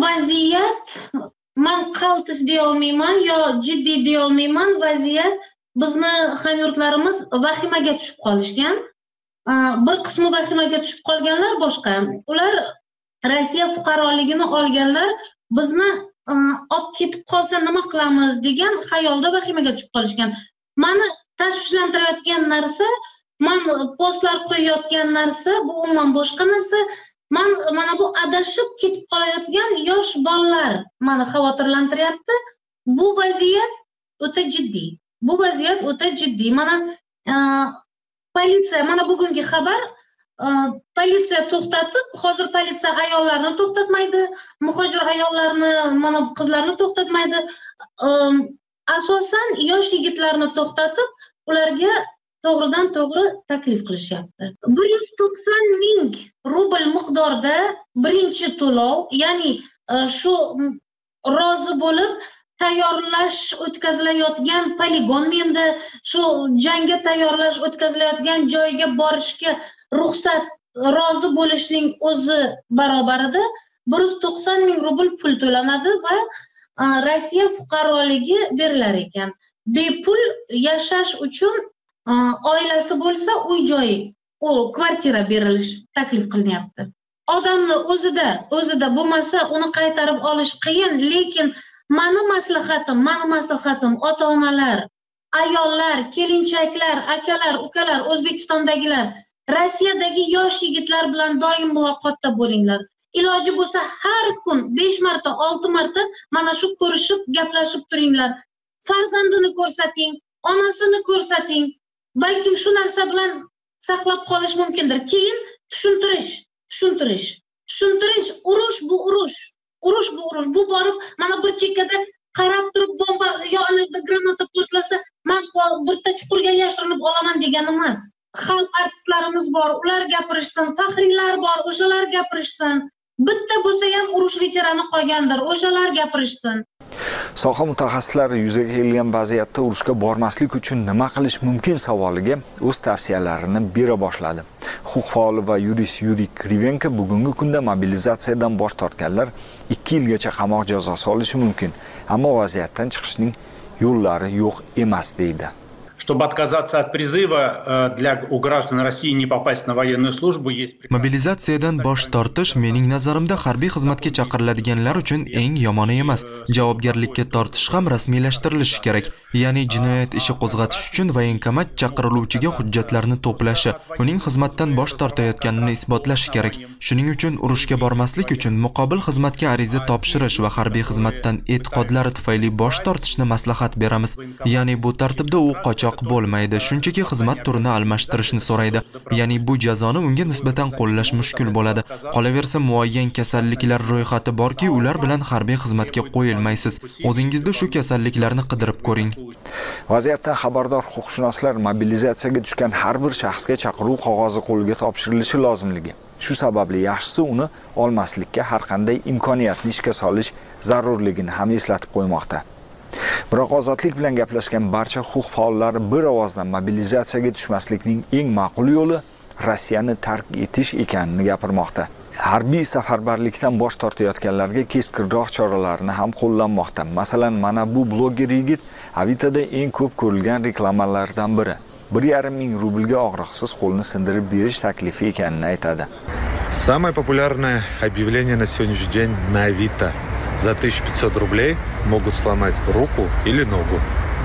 Vaziyat men qaltis deya olmayman yo jiddiy deya olmayman. Vaziyat bizni hamyurtlarimiz vahimaga tushib qolishgan. Bir qismi vahimaga tushib qolganlar boshqa. Ular Rossiya fuqaroligini olganlar bizni olib ketib qolsa nima qilamiz degan xayolda vahimaga tushib qolishgan. Meni tashvishlantirayotgan narsa, men postlar qo'yayotgan narsa bu umuman boshqa narsa. Mana bu adashib ketib qolayotgan yosh bolalar meni xavotirlantiryapti. Bu vaziyat o'ta jiddiy. Mana politsiya, mana bugungi xabar, politsiya to'xtatib, hozir politsiya ayollarni to'xtatmaydi, muhojir ayollarni, mana qizlarni to'xtatmaydi. Asosan yosh yigitlarni to'xtatib, ularga to'g'ridan to'g'ri taklif qilishyapti. 190 ming rubl miqdorda birinchi to'lov, ya'ni shu rozi bo'lib tayyorlash o'tkazilayotgan poligon, menda shu jangga tayyorlash o'tkazilayotgan joyga borishga ruxsat, rozi bo'lishning o'zi barobarida 190 ming rubl pul to'lanadi va Rossiya fuqaroligi berilar ekan. Bepul yashash uchun oilasi bo'lsa uy-joy, kvartira berilish taklif qilinyapti. Odamni o'zida bo'lmasa uni qaytarib olish qiyin, lekin mani maslahatim ota-onalar, ayollar, kelinchaklar, akalar, ukalar, O'zbekistondagilar, Rossiyadagi yosh yigitlar bilan doim muloqotda bo'linglar. Iloji bo'lsa har kun 5 marta, 6 marta mana shu ko'rishib, gaplashib turinglar. Farzandini ko'rsating, onasini ko'rsating. Balkim shu narsa bilan saqlab qolish mumkindir. Keyin tushuntirish. Urush bu urush. Bu borib mana bir chekkada qarab turib bomba yoki granata portlasa, men bitta chuqurga yashirinib olaman degan emas. Xalq artistlarimiz bor, ular gapirishsin, faxriylar bor, o'shalar gapirishsin. Bitta bo'lsa ham urush veterani qolgandir, o'shalar gapirishsin. Soha mutaxassislari yuzaga kelgan vaziyatda urushga bormaslik uchun nima qilish mumkin savoliga o'z tavsiyalarini bera boshladi. Huquq faoli va yurist Yuriy Krivenko bugungi kunda mobilizatsiyadan bosh tortganlar 2 yilgacha qamoq jazosi olishi mumkin, ammo vaziyatdan chiqishning yo'llari yo'q emas deydi. Чтобы отказаться от призыва у граждан России не попасть на военную службу есть. Mobilizatsiyadan bosh tortish mening nazarimda harbiy xizmatga chaqiriladiganlar uchun eng yomoni emas. Javobgarlikka tortish ham rasmiylashtirilishi kerak. Ya'ni jinoyat ishi qo'zg'atish uchun voyenkomat chaqiriluvchiga hujjatlarni to'plashi, uning xizmatdan bosh tortayotganini isbotlashi kerak. Shuning uchun urushga bormaslik uchun muqobil xizmatga ariza topshirish va harbiy xizmatdan e'tiqodlari tufayli bosh tortishni maslahat beramiz. Ya'ni bu tartibda u qochoq bo'lmaydi, shunchaki xizmat turini almashtirishni so'raydi. Ya'ni bu jazoni unga nisbatan qo'llash mushkul bo'ladi. Qolaversa muayyan kasalliklar ro'yxati borki, ular bilan harbiy xizmatga qo'yilmaysiz. O'zingizda shu kasalliklarni qidirib ko'ring. Vaziyatdan xabardor huquqshunoslar mobilizatsiyaga tushgan har bir shaxsga chaqiruv qog'ozi qo'lga topshirilishi lozimligi. Shu sababli yaxshisi uni olmaslikka har qanday imkoniyatni ishga solish zarurligini ham eslatib qo'ymoqda. Biroq ozodlik bilan gaplashgan barcha huquq faollari bir ovozdan mobilizatsiyaga tushmaslikning eng ma'qul yo'li Rossiyani tark etish ekanini gapirmoqda. Harbiy safarbarlikdan bosh tortayotganlarga keskinroq choralarni ham qo'llanmoqda. Masalan, mana bu bloger yigit Avitoda eng ko'p ko'rilgan reklamalardan biri. 1,5 ming rublga og'riqsiz qo'lni sindirib berish taklifi ekanini aytadi. Самое популярное объявление на сегодняшний день на Авито. За 1500 рублей могут сломать руку или ногу,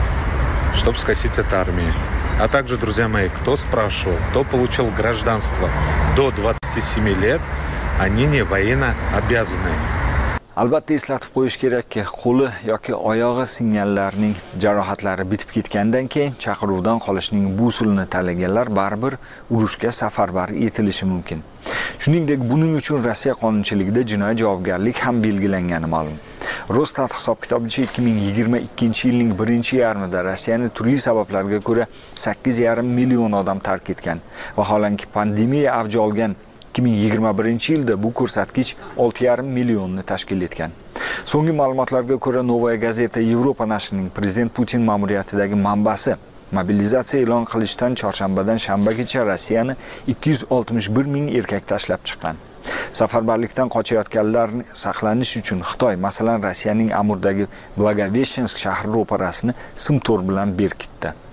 чтобы скосить от армии. А также, друзья мои, кто спрашивал, кто получил гражданство до 27 лет, они не военно обязаны. Albatta eslatib qo'yish kerakki, qo'li yoki oyog'i singanlarning jarohatlari bitib ketgandan keyin chaqiruvdan qolishning bu usulini tanlaganlar baribir urushga safarbar etilishi mumkin. Shuningdek, buning uchun Rossiya qonunchiligida jinoiy javobgarlik ham belgilangani ma'lum. Rosstat hisob-kitobicha 2022-yilning birinchi yarmida Rossiyani turli sabablarga ko'ra 8,5 million odam tark etgan. Vaholanki pandemiya avj olgan 2021-yilda bu ko'rsatkich 6,5 millionni tashkil etgan. So'nggi ma'lumotlarga ko'ra Novaya Gazeta Yevropa nashrining prezident Putin ma'muriyatidagi manbasi mobilizatsiya e'lon qilishdan chorshanbadan shanbagacha Rossiyani 261 ming erkak tashlab chiqqan. Safarbarlikdan qochayotganlarni saqlanish uchun Xitoy, masalan, Rossiyaning Amurdagi Blagoveshchensk shahri ro'parasini sim to'r bilan berkitdi.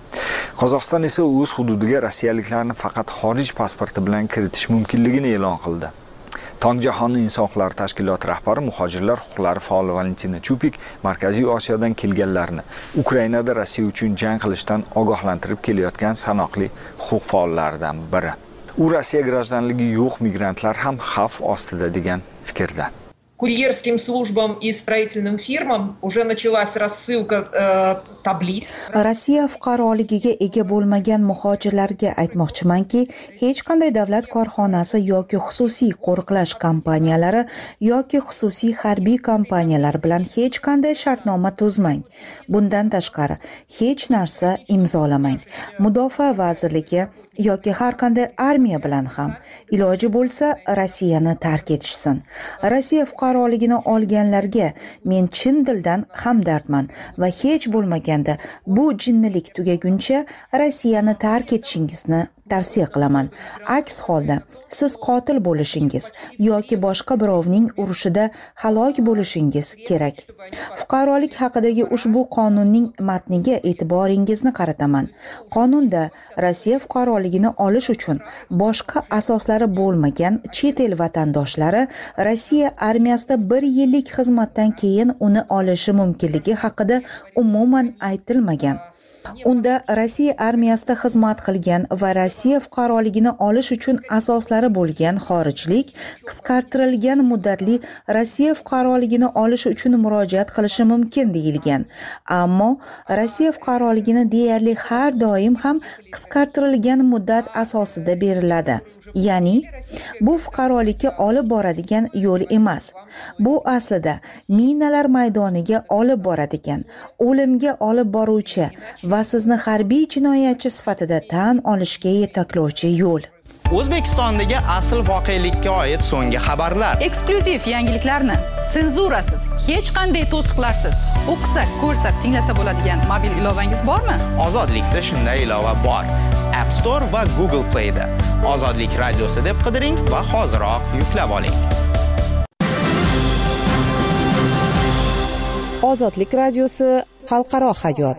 Qozog'iston esa o'z hududiga rossiyaliklarni faqat xorij pasporti bilan kiritish mumkinligini e'lon qildi. Tongijahon inson huquqlari tashkiloti rahbari muhojirlar huquqlari faoli Valentina Chupik Markaziy Osiyodan kelganlarni Ukrainada Rossiya uchun jang qilishdan ogohlantirib kelayotgan sanoqli huquq faollaridan biri. U Rossiya grajdanligi yo'q migrantlar ham xavf ostida degan fikrda. Курьерским службам и строительным фирмам уже началась рассылка tabliz. Rossiya fuqaroligiga ega bo'lmagan muhojirlarga aytmoqchimanki, hech qanday davlat korxonasi yoki xususiy qo'riqlash kompaniyalari yoki xususiy harbiy kompaniyalar bilan hech qanday shartnoma tuzmang. Bundan tashqari hech narsa imzolamang. Mudofaa vazirligi yoki har qanday armiya bilan ham iloji bo'lsa Rossiyani tark etishsin. Rossiya fuqaroligini olganlarga men chin dildan hamdardman va hech bo'lmaganda bu jinnilik tugaguncha Rossiyani tark etishingizni tavsiya qilaman. Aks holda siz qotil bo'lishingiz yoki boshqa birovning urushida halok bo'lishingiz kerak. Fuqarolik haqidagi ushbu qonunning matniga e'tiboringizni qarataman. Qonunda Rossiya fuqaroligini olish uchun boshqa asoslari bo'lmagan chet el vatandoshlari Rossiya armiyasida 1 yillik xizmatdan keyin uni olishi mumkinligi haqida umuman aytilmagan. Unda Rossiya armiyasida xizmat qilgan va Rossiya fuqaroligini olish uchun asoslari bo'lgan xorijlik qisqartirilgan muddatli Rossiya fuqaroligini olish uchun murojaat qilishi mumkin deyilgan. Ammo Rossiya fuqaroligini deyarli har doim ham qisqartirilgan muddat asosida beriladi. Ya'ni bu fuqarolikka olib boradigan yo'l emas. Bu aslida minalar maydoniga olib boradigan, o'limga olib boruvchi va sizni harbiy jinoyatchi sifatida tan olishga yetaklovchi yo'l. O'zbekistondagi asl voqelikka oid so'nggi xabarlar. Eksklyuziv yangiliklarni senzurasiz, hech qanday to'siqlarsiz o'qisa, ko'rsa, tinglasa bo'ladigan mobil ilovangiz bormi? Ozodlikda shunday ilova bor. App Store va Google Play da. Ozodlik radiosi deb qidiring va hoziroq yuklab oling. Ozodlik radiosi xalqaro hayot.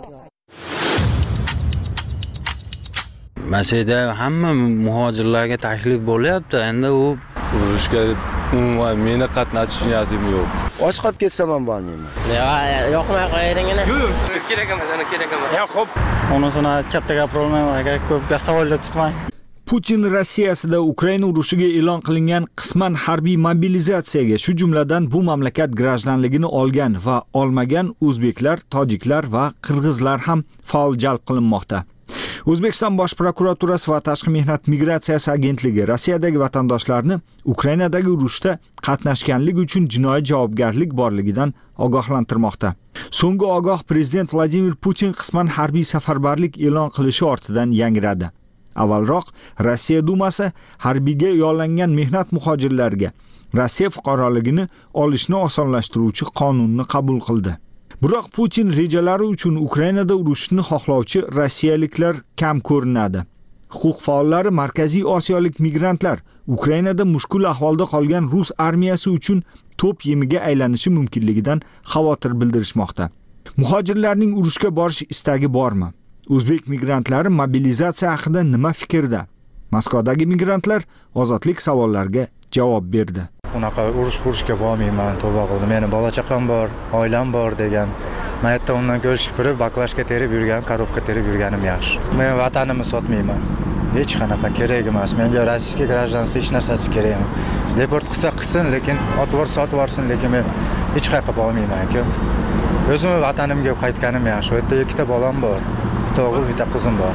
Masjidda hamma muhojirlarga taklif bo'lyapti. Endi u urushga umuman meni qatnashish niyatim yo'q. Och qolib ketsam ham bormayman. Yo'qmay qo'yingina. Yo'q, kerak emas, ana kerak emas. Ya xo'p. Unisini katta gapirolmayman, agar ko'p savollar tutmang. Putin Rossiyasida Ukraina urushiga e'lon qilingan qisman harbiy mobilizatsiyaga, shu jumladan bu mamlakat grajdanligini olgan va olmagan o'zbeklar, tojiklar va qirg'izlar ham faol jalb qilinmoqda. O'zbekiston Bosh prokuraturasi va Tashqi mehnat migratsiyasi agentligi Rossiyadagi vatandoshlarni Ukrainadagi urushda qatnashganlik uchun jinoiy javobgarlik borligidan ogohlantirmoqda. So'nggi ogoh prezident Vladimir Putin qisman harbiy safarbarlik e'lon qilishi ortidan yangradi. Avvalroq Rossiya Dumasi harbiyga yollangan mehnat muhojirlarga Rossiya fuqaroligini olishni osonlashtiruvchi qonunni qabul qildi. Biroq Putin rejalari uchun Ukrainada urushni xohlovchi rossiyaliklar kam ko'rinadi. Huquq faollari Markaziy Osiyolik migrantlar Ukrainada mushkul ahvolda qolgan rus armiyasi uchun to'p yemiga aylanishi mumkinligidan xavotir bildirishmoqda. Muhojirlarning urushga borish istagi bormi? O'zbek migrantlari mobilizatsiya haqida nima fikrda? Moskvadagi migrantlar ozodlik savollariga javob berdi. Unaqa urushga bormayman, tavba qildim. Meni bola chaqam bor, oilam bor degan. Men yerda undan ko'rishib ko'rib, baklashga terib yurgan, korobka terib yurganim yaxshi. Men vatanimni sotmayman. Hech qanaqa kerak emas. Menga rossiya grajdanligi hech narsasi kerak emas. Deport qilsa qilsin, lekin sotib yorsin, lekin men hech qayerga bormayman-ku. O'zim vatanimga qaytganim yaxshi. U yerda ikkita bolam bor. Bitta o'g'il, bitta qizim bor.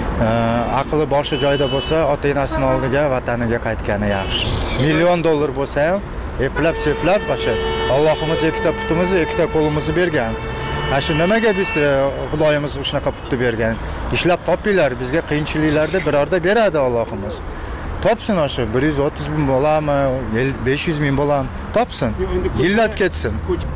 Aqli boshi joyida bo'lsa, ota-onasining oldiga, vataniga qaytgani yaxshi. $1,000,000 bo'lsa ham, eplab seplab o'sha Allohimiz ikkita putimizni, ikkita qo'limizni bergan. Shu nimaga biz Xudoyimiz shunaqa putni bergan? Ishlab topinglar, bizga qiyinchiliklarda birorda beradi Allohimiz. Topsin o'sha 130,000 bo'lami, 500,000 bo'lami, topsin. Yillab ketsin.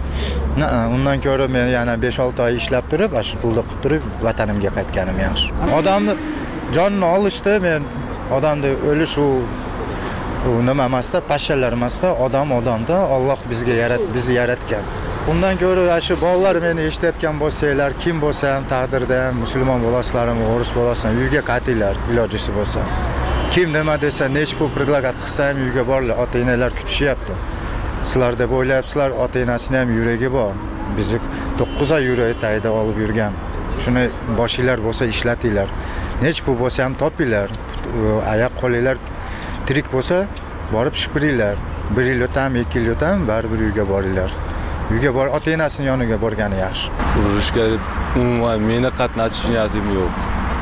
Undan ko'ra men yana 5-6 oy ishlab turib, shu pulni qilib turib, vatanimga qaytganim yaxshi. Odamni jonini olishdi, men odamni o'lish u nima emasda, pashshalar emasda, odamda Alloh bizni yaratgan. undan ko'ra shu bolalar meni eshitayotgan bo'lsanglar, kim bo'lsa ham taqdirda ham musulmon bo'lasizlarmi, o'ris bo'lasizlar, uyga qaytinglar ilojisi bo'lsa. Kim nima desa, nech pul predlagat qilsa ham uyga borlar, ota-onalar kutishyapti. Sizlar deb o'ylayapsizlar, ota-onasining ham yuragi bor. Bizni 9 oy yuragi tagida olib yurgan. Shuni boshinglar bo'lsa ishlatinglar. Nech pul bo'lsa ham topinglar. Oyoq qo'linglar tirik bo'lsa, borib shipiringlar. 1 yil o'tami, 2 yil o'tami, baribir uyga boringlar. Uyga bor, ota-onasining yoniga borgani yaxshi. Urushga umuman meni qatnashish niyatim yo'q.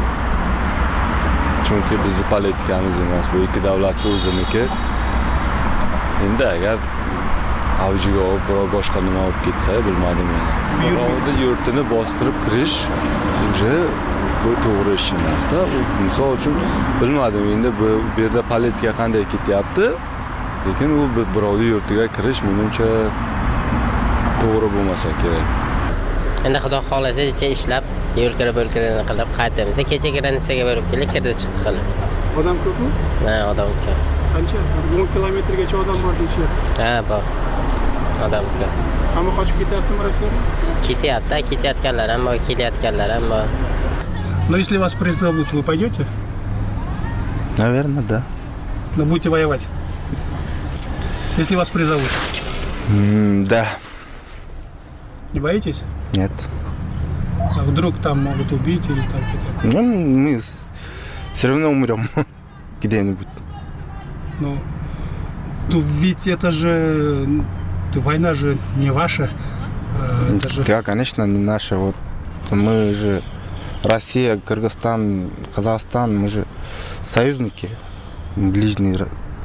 Chunki bizning politikamiz emas, bu ikki davlatning o'ziniki. Endi agar avjiga olib biror boshqa nima olib ketsa, bilmadim men. Birovni yurtini bostirib kirish uje bu to'g'ri ish emas-da. Misol uchun bilmadim, endi bu yerda politika qanday ketyapti, lekin u birovni yurtiga kirish menimcha to'g'ri bo'lmasa kerak. Endi xudo xolasa ishlab, yo'lkira-bo'lkirini qilib qaytamiz. Kecha granitsaga borib kirdi chiqdi qilib. Odam ko'pmi? Ha, odam ko'p. Qancha? 10 kilometrgacha odam bor deyishyapti. Ha, bor. Odam ko'p. Hamma qochib ketyaptimi Rossiyaga? Ketyapti, ketayotganlar ham bor, kelayotganlar ham bor. Но если вас призовут, вы пойдете? Наверное, да. Но будете воевать? Если вас призовут? Да. Не боитесь? Нет. А вдруг там могут убить или там Ну, мы все равно умрем где-нибудь. Ну, ведь это же... Война же не ваша. Это же... Да, конечно, не наша. Вот мы же Россия, Кыргызстан, Казахстан, мы же союзники, ближние.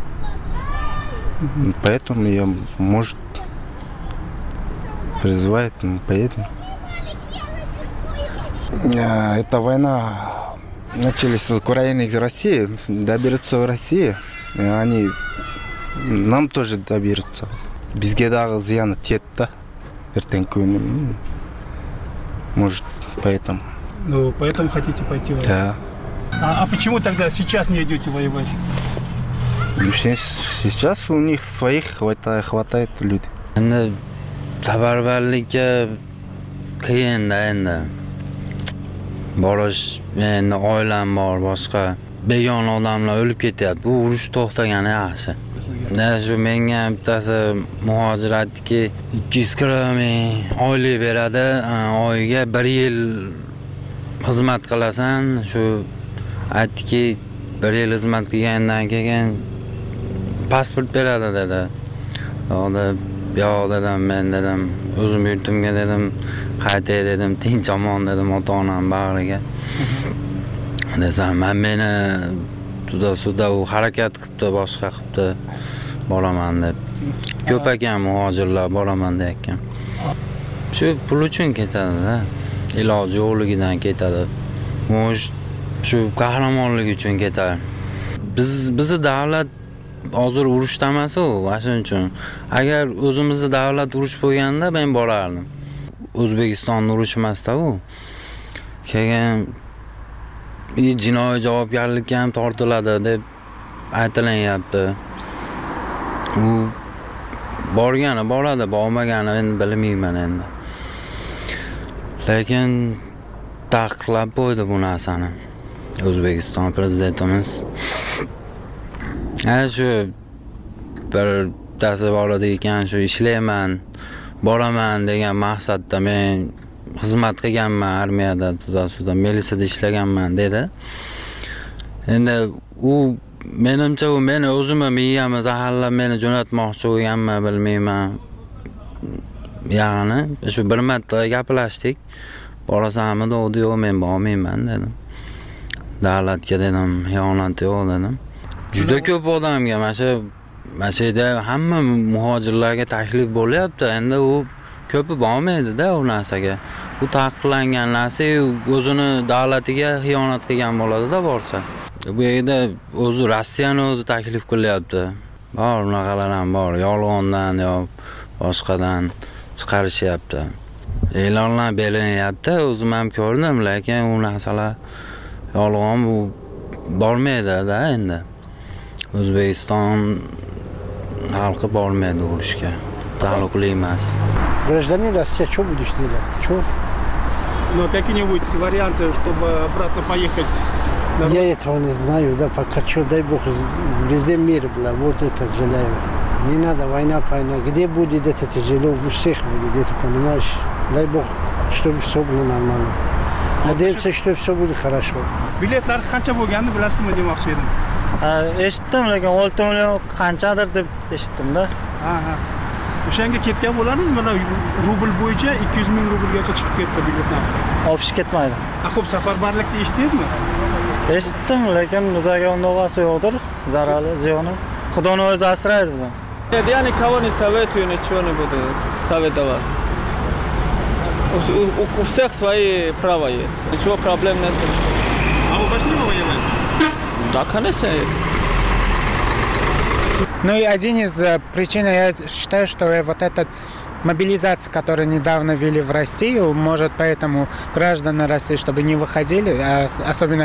Поэтому я, может, призывает, мы поедем. Эта война началась с Украины и России, доберутся в Россию, они нам тоже доберутся. Бізге дағы зияны тиеді да, ертең күні. Может, поэтому. Ну, поэтому хотите пойти воевать? Да. А почему тогда сейчас не идете воевать? Сейчас у них своих хватает людей. Endi safarbarlikka qiyin-da endi. Borish, endi oilam bor, boshqa begona odamlar o'lib ketyapti. Bu urush to'xtagani yaxshi. Shu menga bittasi muhojir aytdiki, 240 ming oylik beradi, oyiga 1 yil xizmat qilasan. Shu aytdiki, 1 yil xizmat qilgandan keyin pasport beradi dedi. Yo'q dedim, men dedim, o'zim yurtimga dedim, qaytay dedim, tinch omon dedim ota-onam bag'riga. Desam, meni suda u harakat qilibdi, boshqa qilibdi, boraman deb. Ko'p ekan muhojirlar boraman deyotgan. Shu pul uchun ketadi-da. Iloji yo'qligidan ketadi. Shu qahramonlik uchun ketadi. Bizni davlat hozir urushda emas u, shuning uchun. Agar o'zimizni davlat urush bo'lganda men borardim. O'zbekiston urush emas-da u. Keyin jinoiy javobgarlikka ham tortiladi deb aytilyapti. U borgani boradi, bormagani endi bilmayman endi. Lekin taqiqlab qo'ydi bu narsani O'zbekiston prezidentimiz. Shu bir tasavvurda ekan, shu ishlayman, boraman degan maqsadda men xizmat qilganman armiyada, suda milisiyada ishlaganman dedi. Endi u menimcha u meni o'zimni miyamni zaharlab meni jo'natmoqchi bo'lganmi bilmayman. Ya'ni shu bir marta gaplashdik. Borasanmi dedi, yo'q men bormayman dedim. Davlatga dedim, xiyonat yo'q dedim. Juda ko'p odamga mana shu yerda hamma muhojirlarga taklif bo'lyapti. Endi u ko'pi bormaydi-da u narsaga. Bu taqiqlangan narsa o'zini davlatiga xiyonat qilgan bo'ladi-da borsa. Bu yerda o'zi Rossiyani o'zi taklif qilyapti. Bor, unaqalar ham bor. Yolg'ondan yo boshqadan chiqarishyapti. E'lonlar berilyapti, o'zim ham ko'rdim, lekin u narsalar yolg'on bu bormaydi-da endi. O'zbekiston xalqi bormaydi urushga. Taalluqli emas. Гражданин России, что будешь делать? Что? Но какие-нибудь варианты, чтобы обратно поехать? Я этого не знаю, да, пока что, дай бог, везде мир было, вот это желаю. Не надо война. Где будет это тяжело, у всех будет, это понимаешь? Дай бог, чтобы все было нормально. Надеемся, что все будет хорошо. Biletlar qancha bo'lganini bilasizmi demoqchi edim. Eshitdim, lekin 6 million qanchadir deb eshitdim-da. O'shanga ketgan bo'lardingiz, mana rubl bo'yicha 200 ming rublgacha chiqib ketdi biletlar. Olib ketmaydi. Xo'p, safarbarlikni eshitdingizmi? Eshitdim, lekin bizga undog'asi yo'qdir, zarari, ziyoni. Xudoning o'zi asraydi bizni. Я никого не советую, ничего не буду советовать. У всех свои права есть. Ничего проблем нет. А вы пошли бы воевать? Да, конечно. Ну и один из причин, я считаю, что вот эта мобилизация, которую недавно ввели в Россию, может поэтому граждане России, чтобы не выходили, особенно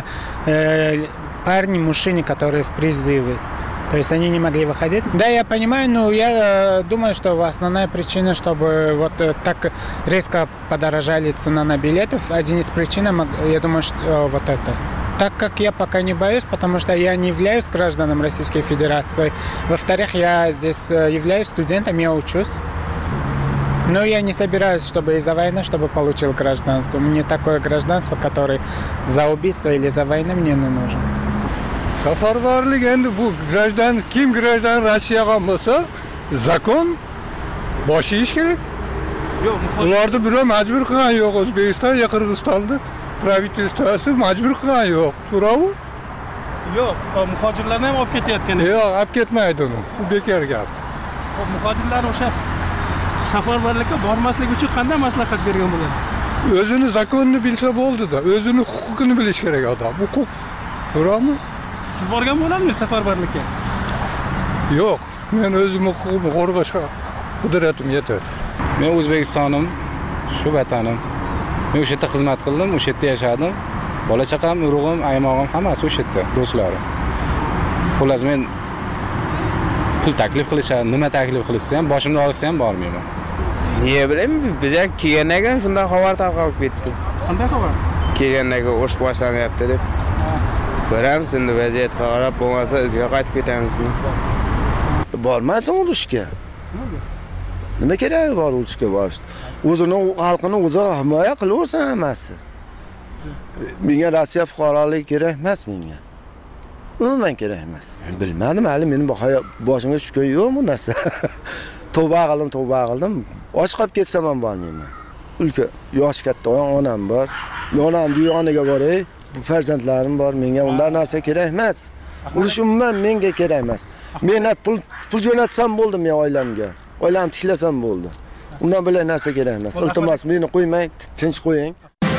парни, мужчины, которые в призыве. То есть они не могли выходить. Да, я понимаю, но я думаю, что основная причина, чтобы вот так резко подорожали цена на билетов, один из причин, я думаю, что вот это. Так как я пока не боюсь, потому что я не являюсь гражданом Российской Федерации. Во-вторых, я здесь являюсь студентом, я учусь. Но я не собираюсь, чтобы из-за войны, чтобы получил гражданство. Мне такое гражданство, которое за убийство или за войну мне не нужен. Safarbarlik endi bu kim grajdan Rossiyaga bo'lsa, zakon boshlash kerak. Yo'q, ularni birov majbur qilgan yo'q. O'zbekiston va Qirg'izistonda pravitelstvosi majbur qilgan yo'q. To'g'rimi? Yo'q, muhojirlarni ham olib ketayotgan. Yo'q, olib ketmaydi uni. Bu bekor gap. Muhojirlar o'sha safarbarlikka bormaslik uchun qanday maslahat bergan bo'ladi? O'zini zakonni bilsa bo'ldi-da, o'zini huquqini bilish kerak odam. Bu huquq. To'g'rimi? Siz borgan bo'ladimi safarbarlikka? Yo'q, men o'zimni huquqimni qo'rg'ashga qudratim yetadi. Men O'zbekistonim, shu vatanim. Men o'sha yerda xizmat qildim, o'sha yerda yashadim. Bola chaqam, urug'im, aymog'im hammasi o'sha yerda, do'stlarim. Xullas men pul taklif qilishadi, nima taklif qilishsa ham, boshimdan olsa ham bormayman. Niye bileyim, bize kelgandan keyin shunday xabar tarqalib ketdi. Qanday xabar? Kelgandan keyin urush boshlanyapti deb. Ko'ramiz endi vaziyatga qarab, bo'lmasa izga qaytib ketamizmi? Bormasin urushga. Nima keragi bor urushga borish? O'zini xalqini o'zi himoya qilaversin hammasi. Menga Rossiya fuqaroligi kerak emas menga. Umuman kerak emas. Bilmadim, hali meni boshimga tushgan yo'q bu narsa. Tavba qildim. Och qolib ketsam ham bormayman. Ulka yosh katta onam bor. Onam yoniga boray. Farzandlarim bor, menga undan narsa kerak emas. Urush umuman menga kerak emas. Mehnat pul jo'natsam bo'ldi men oilamga. Oilamni tiklasam bo'ldi. Undan bo'lak narsa kerak emas. Iltimos meni qo'ymang, tinch qo'ying.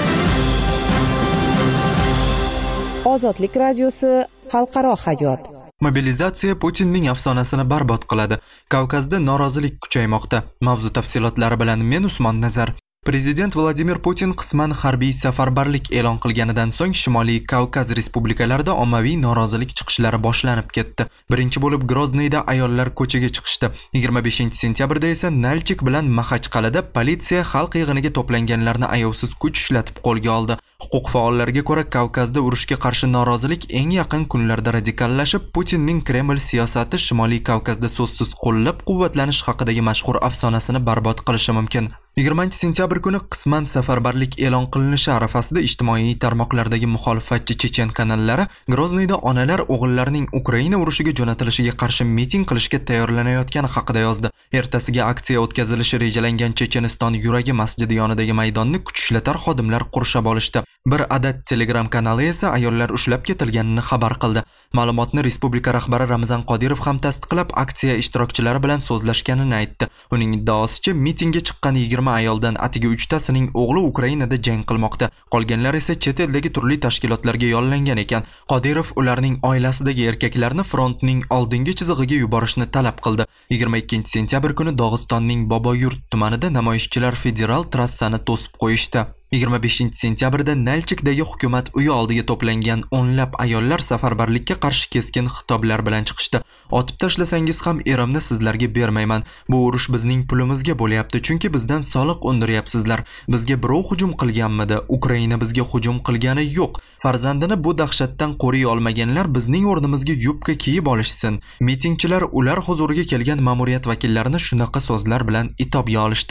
Ozodlik radiosi xalqaro hayot. Mobilizatsiya Putinning afsonasini barbod qiladi. Kavkazda norozilik kuchaymoqda. Mavzu tafsilotlari bilan men Usmon Nazar. Prezident Vladimir Putin qisman harbiy safarbarlik e'lon qilganidan so'ng Shimoliy Kavkaz respublikalarida ommaviy norozilik chiqishlari boshlanib ketdi. Birinchi bo'lib Grozniyda ayollar ko'chaga chiqishdi. 25-sentyabrda esa Nalchik bilan Maxachqal'ada politsiya xalq yig'iniga to'planganlarni ayovsiz kuch ishlatib qo'lga oldi. Huquq faollariga ko'ra, Kavkazda urushga qarshi norozilik eng yaqin kunlarda radikallashib, Putinning Kreml siyosati Shimoliy Kavkazda so'zsiz qo'llab-quvvatlanish haqidagi mashhur afsonasini barbod qilishi mumkin. 20-sentyabr kuni qisman safarbarlik e'lon qilinishi arafasida ijtimoiy tarmoqlardagi muxolifatchi chechen kanallari Grozniyda onalar o'g'illarining Ukraina urushiga jo'natilishiga qarshi miting qilishga tayyorlanayotgani haqida yozdi. Ertasiga aksiya o'tkazilishi rejalangan Checheniston yuragi masjidi yonidagi maydonni kuch ishlatar xodimlar qurshab olishdi. Bir adad Telegram kanali esa ayollar ushlab ketilganini xabar qildi. Ma'lumotni respublika rahbari Ramzan Qodirov ham tasdiqlab, aksiya ishtirokchilari bilan so'zlashganini aytdi. Uning iddaosicha, mitingga chiqqan 20 ayoldan atigi 3tasining o'g'li Ukrainada jang qilmoqda. Qolganlar esa chet eldagi turli tashkilotlarga yollangan ekan. Qodirov ularning oilasidagi erkaklarni frontning oldingi chizig'iga yuborishni talab qildi. 22-sentyabr kuni Dog'istonning Boboyurt tumanida namoyishchilar federal trassani to'sib qo'yishdi. 25-sentyabrda Nalchikdagi hukumat uyi oldiga to'plangan o'nlab ayollar safarbarlikka qarshi keskin xitoblar bilan chiqishdi. Otib tashlasangiz ham erimni sizlarga bermayman. Bu urush bizning pulimizga bo'lyapti, chunki bizdan soliq undiryapsizlar. Bizga birov hujum qilganmidi? Ukraina bizga hujum qilgani yo'q. Farzandini bu dahshatdan qo'riy olmaganlar bizning o'rnimizga yubka kiyib olishsin. Mitingchilar ular huzuriga kelgan ma'muriyat vakillarini shunaqa so'zlar bilan itobga olishdi.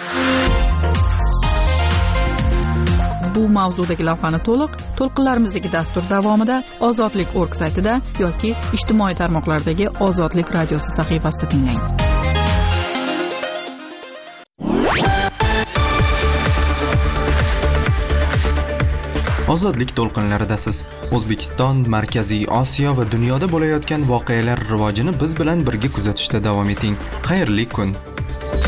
Bu mavzudagi lavhani to'lqinlarimizdagi dastur davomida Ozodlik.org saytida yoki ijtimoiy tarmoqlardagi Ozodlik radiosi sahifasida tinglang. Ozodlik to'lqinlaridasiz. O'zbekiston, Markaziy Osiyo va dunyoda bo'layotgan voqealar rivojini biz bilan birga kuzatishda davom eting. Xayrli kun.